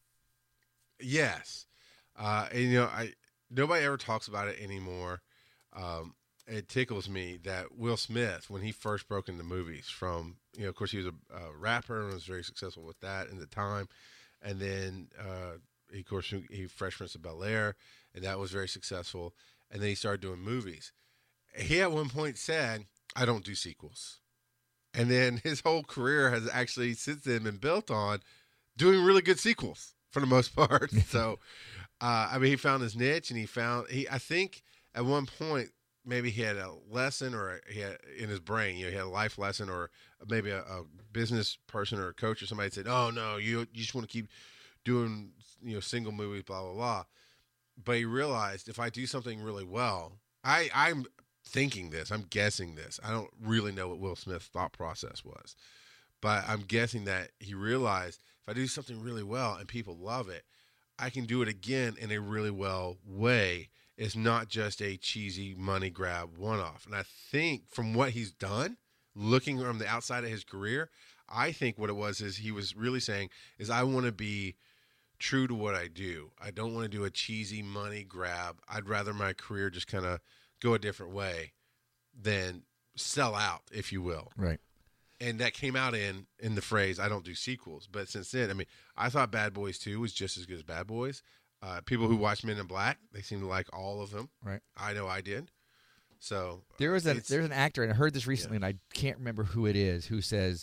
Yes. Uh, and, you know, I nobody ever talks about it anymore. um, it tickles me that Will Smith, when he first broke into movies from, you know, of course he was a, a rapper and was very successful with that in the time. And then, uh, he, of course, he Fresh Prince of Bel-Air, and that was very successful. And then he started doing movies. He at one point said, I don't do sequels. And then his whole career has actually since then been built on doing really good sequels for the most part. So, uh, I mean, he found his niche, and he found, he, I think at one point, maybe he had a lesson or he had in his brain, you know, he had a life lesson, or maybe a, a business person or a coach or somebody said, oh no, you, you just want to keep doing, you know, single movies, blah, blah, blah. But he realized, if I do something really well, I, I'm thinking this, I'm guessing this. I don't really know what Will Smith's thought process was, but I'm guessing that he realized, if I do something really well and people love it, I can do it again in a really well way. It's not just a cheesy money grab one-off. And I think from what he's done, looking from the outside of his career, I think what it was is he was really saying is, I want to be true to what I do. I don't want to do a cheesy money grab. I'd rather my career just kind of go a different way than sell out, if you will. Right. And that came out in in the phrase, I don't do sequels. But since then, I mean, I thought Bad Boys two was just as good as Bad Boys. Uh, people who watch Men in Black, they seem to like all of them. Right. I know I did. So there was a there's an actor, and I heard this recently, yeah. and I can't remember who it is, who says,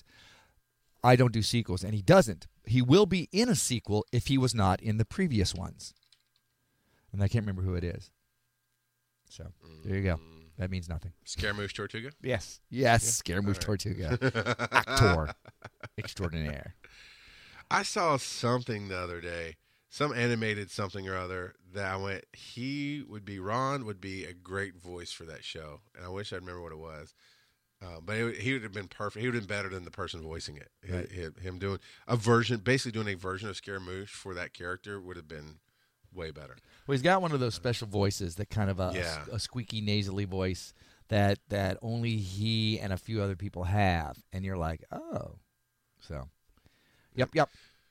I don't do sequels, and he doesn't. He will be in a sequel if he was not in the previous ones. And I can't remember who it is. So there you go. That means nothing. Scaramouche Tortuga? Yes. Yes, yeah. Scaramouche right. Tortuga. Actor extraordinaire. I saw something the other day, some animated something or other, that I went, he would be, Ron would be a great voice for that show. And I wish I'd remember what it was. Uh, but it, he would have been perfect. He would have been better than the person voicing it. Right. Him, him doing a version, basically doing a version of Scaramouche for that character would have been way better. Well, he's got one of those special voices, that kind of a, yeah. a, a squeaky, nasally voice that that only he and a few other people have. And you're like, oh. So, yep, yep.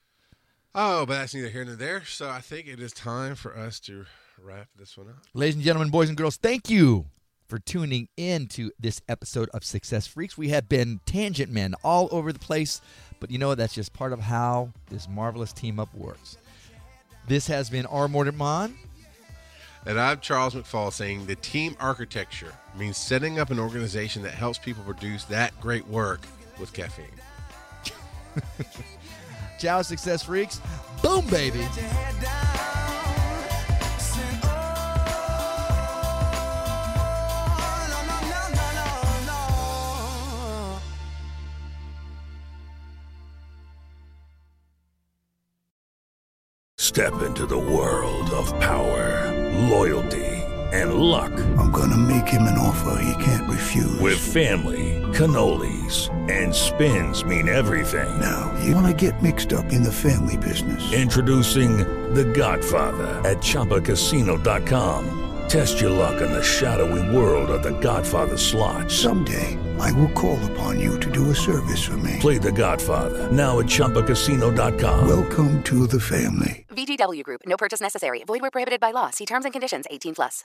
Oh, but that's neither here nor there. So I think it is time for us to wrap this one up. Ladies and gentlemen, boys and girls, thank you for tuning in to this episode of Success Freaks. We have been tangent men all over the place, but you know what? That's just part of how this marvelous team-up works. This has been R. Mortimer. And I'm Charles McFall, saying the team architecture means setting up an organization that helps people produce that great work with caffeine. Ciao, Success Freaks. Boom, baby. Step into the world of power, loyalty, and luck. I'm gonna make him an offer he can't refuse. With family, cannolis, and spins mean everything. Now, you wanna get mixed up in the family business. Introducing The Godfather at Chumba Casino dot com. Test your luck in the shadowy world of The Godfather slot. Someday, I will call upon you to do a service for me. Play The Godfather, now at Chumba Casino dot com. Welcome to the family. V G W Group. No purchase necessary. Void where prohibited by law. See terms and conditions. eighteen plus.